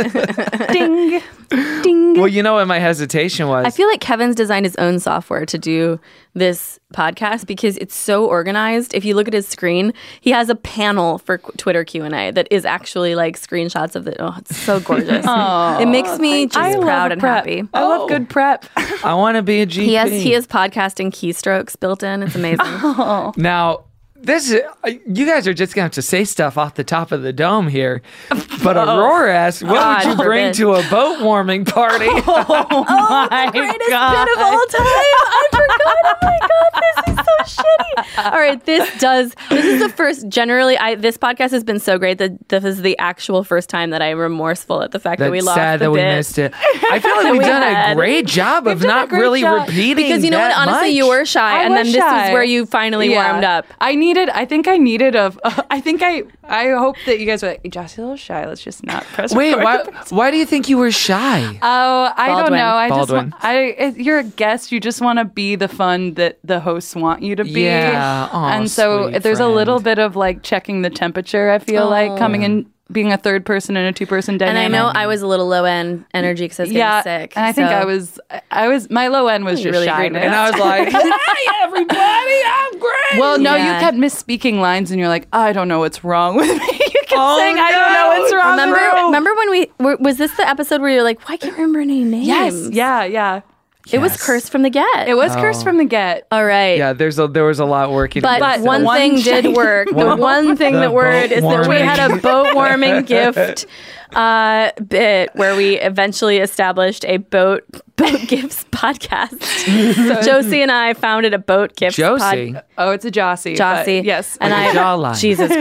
Ding. Ding. Well, you know what my hesitation was. I feel like Kevin's designed his own software to do this podcast because it's so organized. If you look at his screen, he has a panel for Qu- Twitter Q and A that is actually like screenshots of the. Oh, it's so gorgeous. Aw, it makes me just I love proud and prep. happy. I love good prep. I want to be a G P. He has he has podcasting keystrokes built in. It's amazing. Now, this is, uh, you guys are just going to have to say stuff off the top of the dome here. But Aurora asked, what God would you bring forbid. to a boat warming party? Oh, my Greatest God. bit of all time. I forgot. Oh my god, this is so shitty. All right, this does. This is the first. Generally, I this podcast has been so great that this is the actual first time that I'm remorseful at the fact That's that we lost sad the that we bit. missed it. I feel like That we've we done had. a great job of done a not great really job. repeating Because you know what? that Honestly, much. you were shy, I and then was this shy. is where you finally Yeah. warmed up. I needed. I think I needed a. Uh, I think I. I hope that you guys were like, Josh, a little shy. Let's just not press. Wait, record." why, why do you think you were shy? Oh, I don't Baldwin. know. I Baldwin. just. Want, I. If you're a guest. You just want to be the fun that the hosts want you to be. Yeah. Aw, and so sweet there's a friend. little bit of like checking the temperature. I feel like coming in, being a third person in a two person And dynamic. I know I was a little low end energy because I was getting yeah, sick. and I think so- I was. I was. My low end was You just really shy. agreed with And I was like, hi, everybody, I'm great. Well, no, Yeah. you kept misspeaking lines, and you're like, I don't know what's wrong with me. You kept Oh, saying, I don't know no. what's wrong Remember, with me. remember when we were, was this the episode where you're like, why can't I remember any names? Yes, yeah, yeah. It was Yes. cursed from the get. It was Oh. cursed from the get. All right. Yeah, there's a, there was a lot working. But against one it. one thing did shiny- work. The One- one thing the that worked boat is that we warming. had a boat warming gift uh, bit where we eventually established a boat boat gifts podcast. Josie and I founded a boat gifts Josie. pod- Oh, it's a Jossie. but Jossie. Yes. And Like a I jawline. Jesus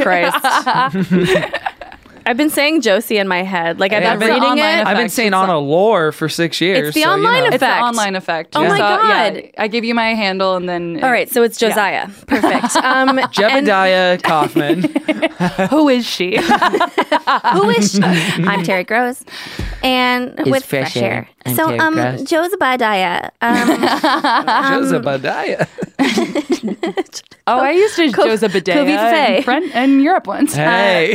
Christ. I've been saying Josie in my head. Like I've Yeah, been I've been reading online it. effect. I've been saying It's on a- a lore for six years. It's the so, you online know. It's effect. the online effect. Oh my So, God. Yeah, I gave you my handle, and then. All right, so it's Josiah. Perfect. Um, and Jebediah Kaufman. Who is she? Who is she? I'm Terry Gross, and with fresh fresh air. air. I'm So, Terry um, Gross. Josephiah, um, Josephiah. Oh, I used to Co- Joseph Kobe Badea Faye. in, Fran- in Europe once. Hey.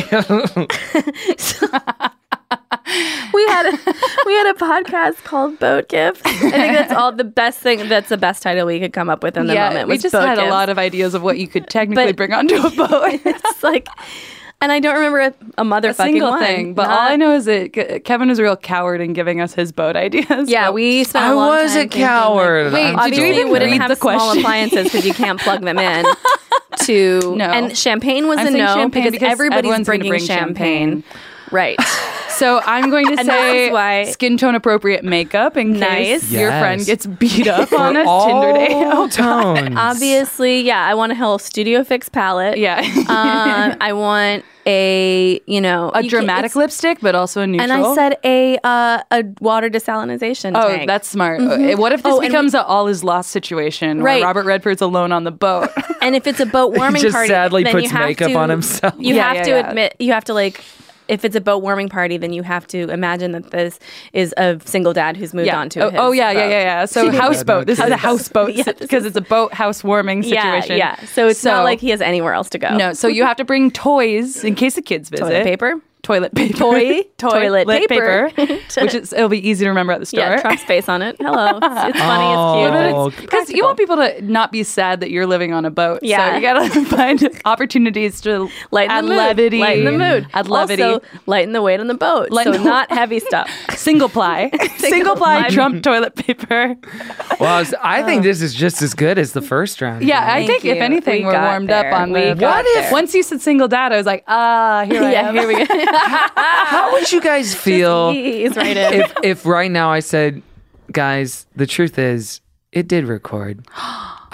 we had a, we had a podcast called Boat Gifts. I think that's all the best thing. That's the best title we could come up with in the yeah, moment. we Was just boat had gifts. a lot of ideas of what you could technically But- bring onto a boat. It's like, and I don't remember a, a motherfucking a single one. thing. But Not- all I know is that Ke- Kevin is a real coward in giving us his boat ideas. Yeah, But we spent a I long was time a thinking, coward. Like, Wait, I'm did you obviously, even you wouldn't read have the small question? appliances because you can't plug them in. To No. and champagne was I'm a saying no champagne because, because everybody's everyone's gonna bringing bring champagne. Right. So I'm going to And say this is why- skin tone appropriate makeup in Nice. case your Yes. friend gets beat up For on a all Tinder date. Oh, God. tones. Obviously, yeah. I want a whole Studio Fix palette. Yeah. um, I want a you know a you dramatic can't- lipstick, but also a neutral. And I said a uh, a water desalinization Oh, tank. that's smart. Mhm. Uh, What if this Oh, and becomes a all is lost situation Right. where Robert Redford's alone on the boat? And if it's a boat warming just party, sadly then puts you have makeup to, on himself. You Yeah, have yeah, to yeah. admit, you have to like, if it's a boat warming party, then you have to imagine that this is a single dad who's moved yeah. on to. Oh, his oh yeah, yeah, boat. yeah, yeah. So houseboat. This is a houseboat Yeah, this because it's a boat house warming Yeah, situation. yeah. So it's not like he has anywhere else to go. No, so you have to bring toys in case the kids visit. Toilet paper. Toilet paper. Toy, toilet paper. which is it'll be easy to remember at the store. Yeah, Trump's face on it. Hello. It's, it's funny. Oh, It's cute. Because you want people to not be sad that you're living on a boat. Yeah. So you gotta find opportunities to Lighten add the mood. levity. Lighten the mood. Add levity. Also, lighten the weight on the boat. Lighten so the- not heavy stuff. Single ply. Single ply ply. Trump toilet paper. Well, I, was- I think this is just as good as the first round. Yeah, I Thank think if you. anything, We we're got warmed there. up on We the. got What if there. once you said single dad, I was like, ah, here I Yeah, am. here we go. How would you guys feel He's right in. if, if right now I said, guys, the truth is, it did record.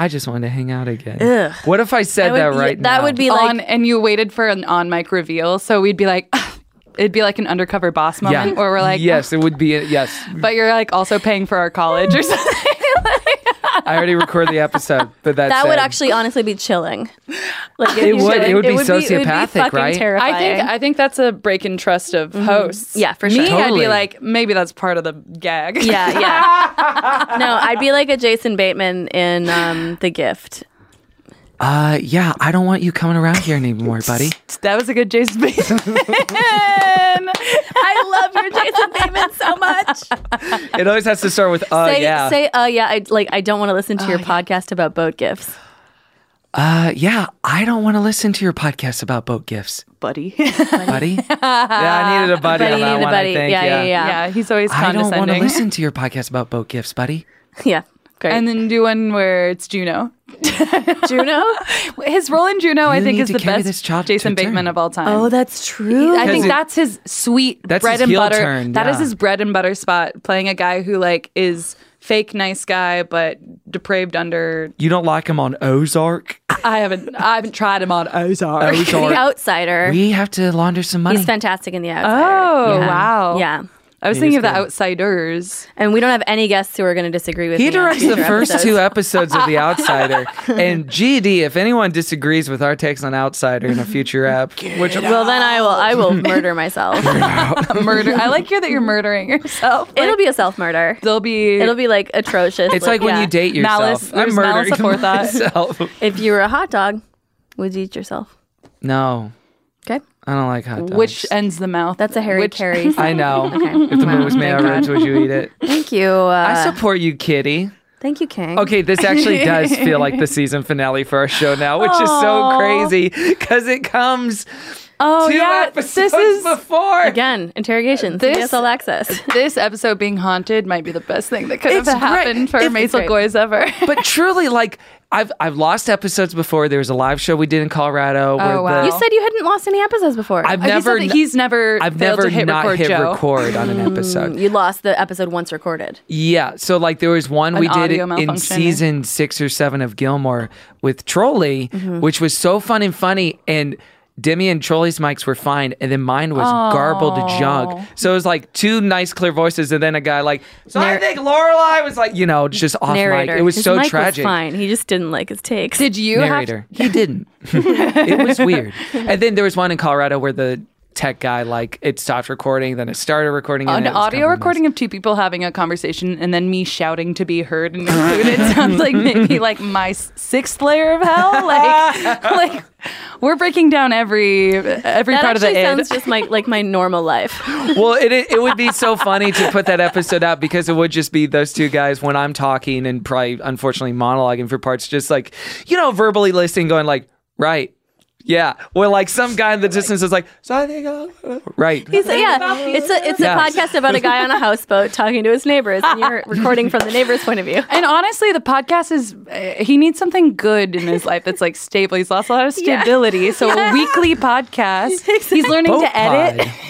I just wanted to hang out again. Ugh. What if I said I would- that right that now? would be like- on, and you waited for an on mic reveal, so we'd be like, it'd be like an undercover boss moment, where we're like, yes, it would be. Yes, but you're like also paying for our college or something. I already recorded the episode, but that's that would actually honestly be chilling. Like it'd It be would- chilling. it would be it would sociopathic, fucking right? Terrifying. I think I think that's a break in trust of hosts. Yeah, for Me, sure. I'd Totally. be like, maybe that's part of the gag. Yeah, yeah. No, I'd be like a Jason Bateman in um, The Gift. Uh, yeah, I don't want you coming around here anymore, buddy. That was a good Jason Bateman. I love your Jason Bateman so much. It always has to start with uh, say, yeah. say, uh, yeah. I like. I don't want to listen to your podcast about boat gifts, Uh, yeah, I don't want to listen to your podcast about boat gifts, buddy. buddy. Yeah, I needed a buddy Buddy, on you that need a one. buddy. I think. Yeah, yeah, yeah. Yeah, he's always I don't want to condescending. listen to your podcast about boat gifts, buddy. yeah. Great. And then do one where it's Juno. Juno. His role in Juno, I You think, need is to the carry best this child Jason to Bateman term. of all time. Oh, that's true. I think it- that's his sweet That's bread his and heel butter. turn, That is yeah. his bread and butter spot. Playing a guy who like is fake nice guy but depraved under. You don't like him on Ozark? I haven't. I haven't tried him on Ozark. Ozark. The Outsider. We have to launder some money. He's fantastic in The Outsider. Oh Yeah. wow! Yeah. I was He thinking is of The good. Outsiders. And we don't have any guests who are going to disagree with He me on directs the future first episodes. two episodes of The Outsider. And G D, if anyone disagrees with our takes on Outsider in a future app, which Well, then I will. I will murder myself. Murder. I like here that you're murdering yourself. It'll be a self murder. There'll be. It'll be like atrocious. it's like when yeah. you date yourself. Malice- I'm there's malice murdering aforethought. myself. If you were a hot dog, would you eat yourself? No, Okay. I don't like hot dogs. Which ends the mouth? That's a Harry Which- Carey. I know. Okay. If the moon was made Thank out of ribs, God. would you eat it? Thank you. Uh, I support you, kitty. Thank you, King. Okay, this actually does feel like the season finale for our show now, which is so Aw. crazy because it comes Oh two yeah, episodes this is before. Again, interrogation. This- C B S All Access. this episode being haunted might be the best thing that could have It's great. happened for It's Maisel great. Goyes ever. But truly, like I've I've lost episodes before. There was a live show we did in Colorado. Where Oh, wow. the, You said you hadn't lost any episodes before. I've He said never that he's never I've failed never to hit not record hit Joe. record on an episode. you lost the episode once recorded. Yeah, so like there was one An we did audio in malfunctioning. season six or seven of Gilmore with Trolley, Mm-hmm. which was so fun and funny. And Demi and Trolley's mics were fine, and then mine was garbled junk. So it was like two nice clear voices, and then a guy like, so I Narr- think Lorelai was like, you know, just off Narrator. mic. It was His so mic tragic. Was fine. He just didn't like his takes. Did you have Narrator. He didn't. It was weird. And then there was one in Colorado where the tech guy, like, it stopped recording, then it started recording. And an it was audio compromised. recording of two people having a conversation and then me shouting to be heard and included sounds like maybe like my s- sixth layer of hell. Like, like we're breaking down every every that part of the actually id. sounds just like like my normal life. Well, it it would be so funny to put that episode out because it would just be those two guys when I'm talking and probably unfortunately monologuing for parts, just like, you know, verbally listening, going like, right. Yeah, or like some guy in the distance is like, so I think, uh, right. He's, yeah, it's a it's Yeah. a podcast about a guy on a houseboat talking to his neighbors, and you're recording from the neighbor's point of view. And honestly, the podcast is, uh, he needs something good in his life that's like stable. He's lost a lot of Yeah. stability. So a weekly podcast. He's learning Boat to edit. pod.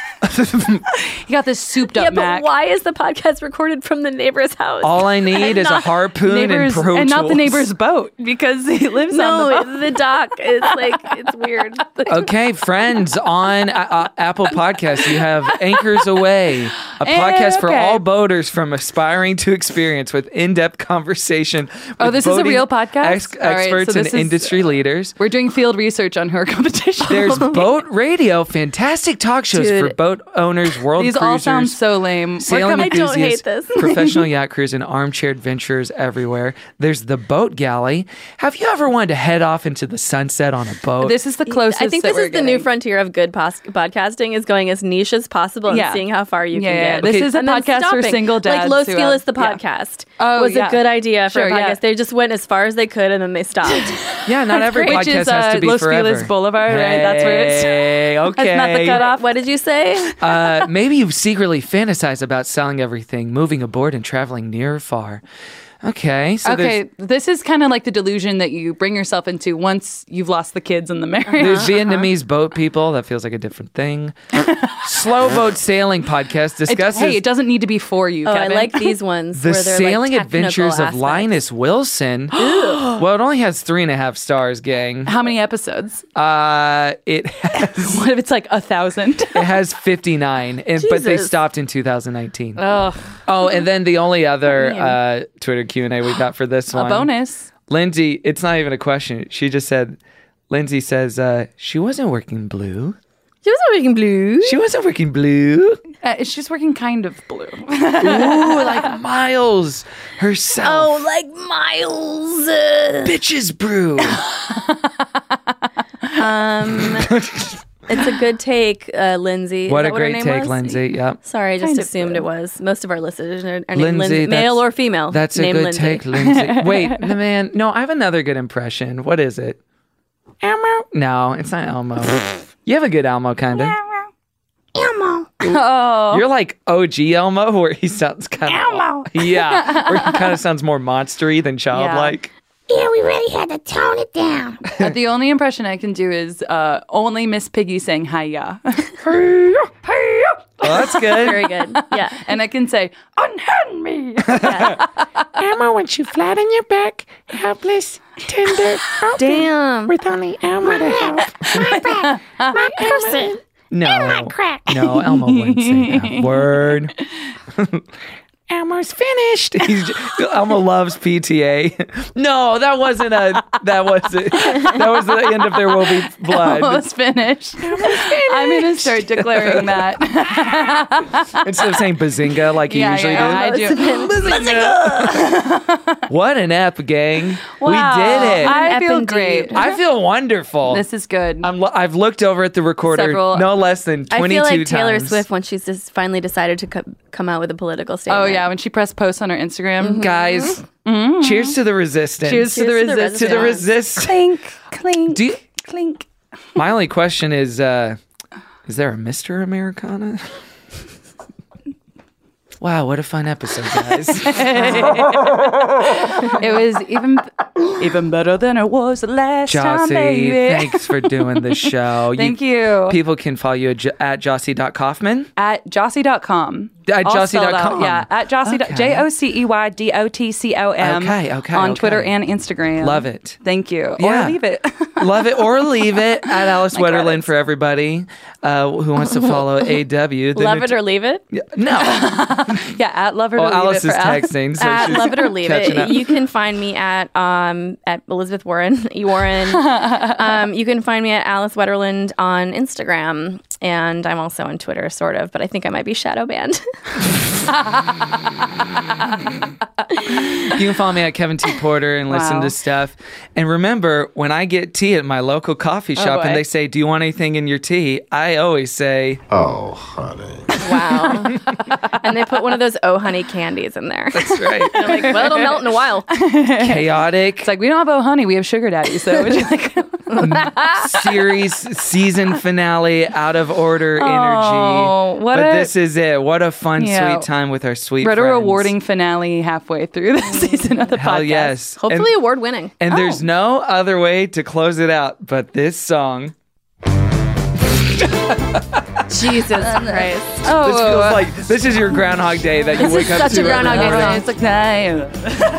He got this souped Yeah, up but Mac. why is the podcast recorded from the neighbor's house? All I need is a not harpoon Neighbors, and Pro and not the Tools. neighbor's boat because he lives on the no, boat. the dock is like it's weird. Okay, friends, on uh, uh, Apple Podcasts, you have Anchors Away, a Eh, podcast for okay. all boaters from aspiring to experience with in-depth conversation. Oh, with this is a boating real podcast? ex- All right, experts so and this is- industry leaders. We're doing field research on her competition. There's Boat Radio, fantastic talk shows Dude. for boat owners, world These cruisers, all sound so lame. We're sailing coming- I don't hate enthusiasts, this. professional yacht crews, and armchair adventurers everywhere. There's the Boat Galley. Have you ever wanted to head off into the sunset on a boat? This is the closest. I think that this we're is the new getting. frontier of good pos- podcasting is going as niche as possible and Yeah. seeing how far you Yeah, can yeah. get. This Okay. is a And then podcast for stopping. single dads. Like Los who Feliz, have- the yeah. podcast, Oh, was yeah. a good idea for Sure, a podcast. yeah. They just went as far as they could and then they stopped. yeah, not every Which podcast is, has uh, to be Los forever. Feliz Boulevard, right? That's where it's- Hey, okay. That's not the cutoff. What did you say? uh, maybe you secretly fantasize about selling everything, moving aboard, and traveling near or far. Okay. So okay, this is kind of like the delusion that you bring yourself into once you've lost the kids and the marriage. There's Vietnamese boat people. That feels like a different thing. Slow boat sailing podcast discusses. It, hey, it doesn't need to be for you, Oh, Kevin. I like these ones. the where they're sailing like technical adventures aspects. of Linus Wilson. Well, it only has three and a half stars, gang. How many episodes? Uh, it has. What if it's like a thousand? It has fifty-nine, and, but they Jesus. stopped in two thousand nineteen. Ugh. Oh, and then the only other Man. uh, Twitter Q and A we got for this A one. bonus. Lindsay, it's not even a question. She just said, Lindsay says, uh, she wasn't working blue. She wasn't working blue. She wasn't working blue. Uh, she's working kind of blue. Ooh, like Miles herself. Oh, like Miles. Uh, Bitches brew. um, it's a good take, uh, Lindsay. Is What that a what her great name take, was? Lindsay. Yep. Sorry, I just Kind of assumed blue. it was. Most of our listeners are, are named Lindsay, Lindsay, male that's- or female. That's a named good Lindsay. take, Lindsay. Wait, the man. No, I have another good impression. What is it? Elmo? No, it's not Elmo. You have a good Elmo, kind of. Elmo. Oh. You're like O G Elmo, where he sounds kind of Elmo. yeah, where he kind of sounds more monstery than childlike. Yeah, we really had to tone it down. Uh, the only impression I can do is uh, only Miss Piggy saying hiya. Well, that's good. Very good. Yeah. And I can say, unhand me. Elmo, when you flat on your back, helpless, tender, open, Damn. with only Elmo to help. My back, my person, No, and my crack. no, Elmo wouldn't say that word. Elmo's finished. He's just, Elmo loves P T A. No, that wasn't a. That wasn't. That was the end of There Will Be Blood. Almost finished. I'm going to start declaring that. Instead of saying bazinga like you yeah, usually yeah, do. I do. What an ep, gang! Wow. We did it. I Ep feel indeed. great. I feel wonderful. This is good. I'm, lo- I've looked over at the recorder Several- no less than I twenty-two feel like Taylor times. Swift when she's just finally decided to co- come out with a political statement. Oh, yeah. When she pressed post on her Instagram. Guys, cheers to the resistance. Cheers to the Cheers to the resistance. To the resist. Clink, clink, Do you- clink. My only question is, uh, is there a Mister Americana? Wow, what a fun episode, guys. It was even even better than it was the last time, Jossie, baby. thanks for doing the show. Thank you. People can follow you at, jo- at Jossie dot Kaufman. At Jossie dot com. At All Jossie spelled dot com. out. Yeah, at Jossie. Okay. J O C E Y D O T C O M. Okay, okay, On okay. Twitter and Instagram. Love it. Thank you. Yeah. Or leave it. Love it or leave it at Alice My Wetterland credits. for everybody uh, who wants to follow A W. The Love new it or leave it? t- no. Yeah, at Love It Oh, or Leave Alice It is for Alice. texting. So At she's Love It or Leave catching up. It. You can find me at um at Elizabeth Warren. Warren. um, you can find me at Alice Wetterland on Instagram, and I'm also on Twitter, sort of, but I think I might be shadow banned. You can follow me at Kevin T. Porter and listen Wow. to stuff. And remember, when I get tea at my local coffee shop boy. and they say, "Do you want anything in your tea?" I always say, Oh, honey. Wow. And they put one of those Oh Honey candies in there. "That's right." And I'm like, well, it'll melt in a while. Chaotic It's like, we don't have Oh Honey, we have Sugar Daddy. So would you like series season finale out of order Oh, energy. what but a- this is it. What a fun, Yeah. sweet time with our sweet What a friends. rewarding finale halfway through the season of the Hell podcast. yes. Hopefully And, award winning. and Oh. there's no other way to close it out but this song. Jesus Christ. Oh, This feels like this is your Groundhog Day that you This wake is up such to. a Groundhog Day every song. morning. it's like, there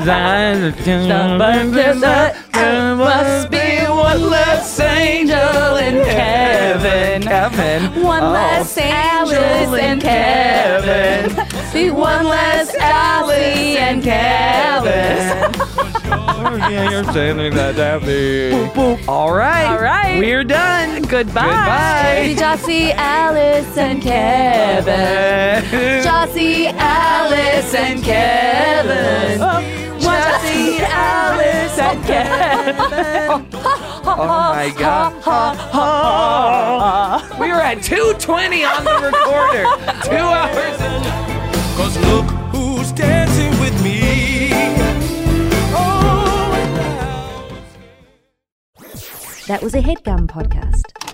There must be one less angel in heaven. Kevin. One Oh. less Alice and Kevin. See, one less Allie and Kevin. Yeah, you're saying that happy. All right. All right. We're done. Goodbye. See, Jossie, Alice, and Kevin. Goodbye. Jossie, Alice, and Kevin. Jossie, Alice, and Kevin. Oh my God. We were at two twenty on the recorder. Two hours. Cause look who's dancing with me. That was a HeadGum podcast.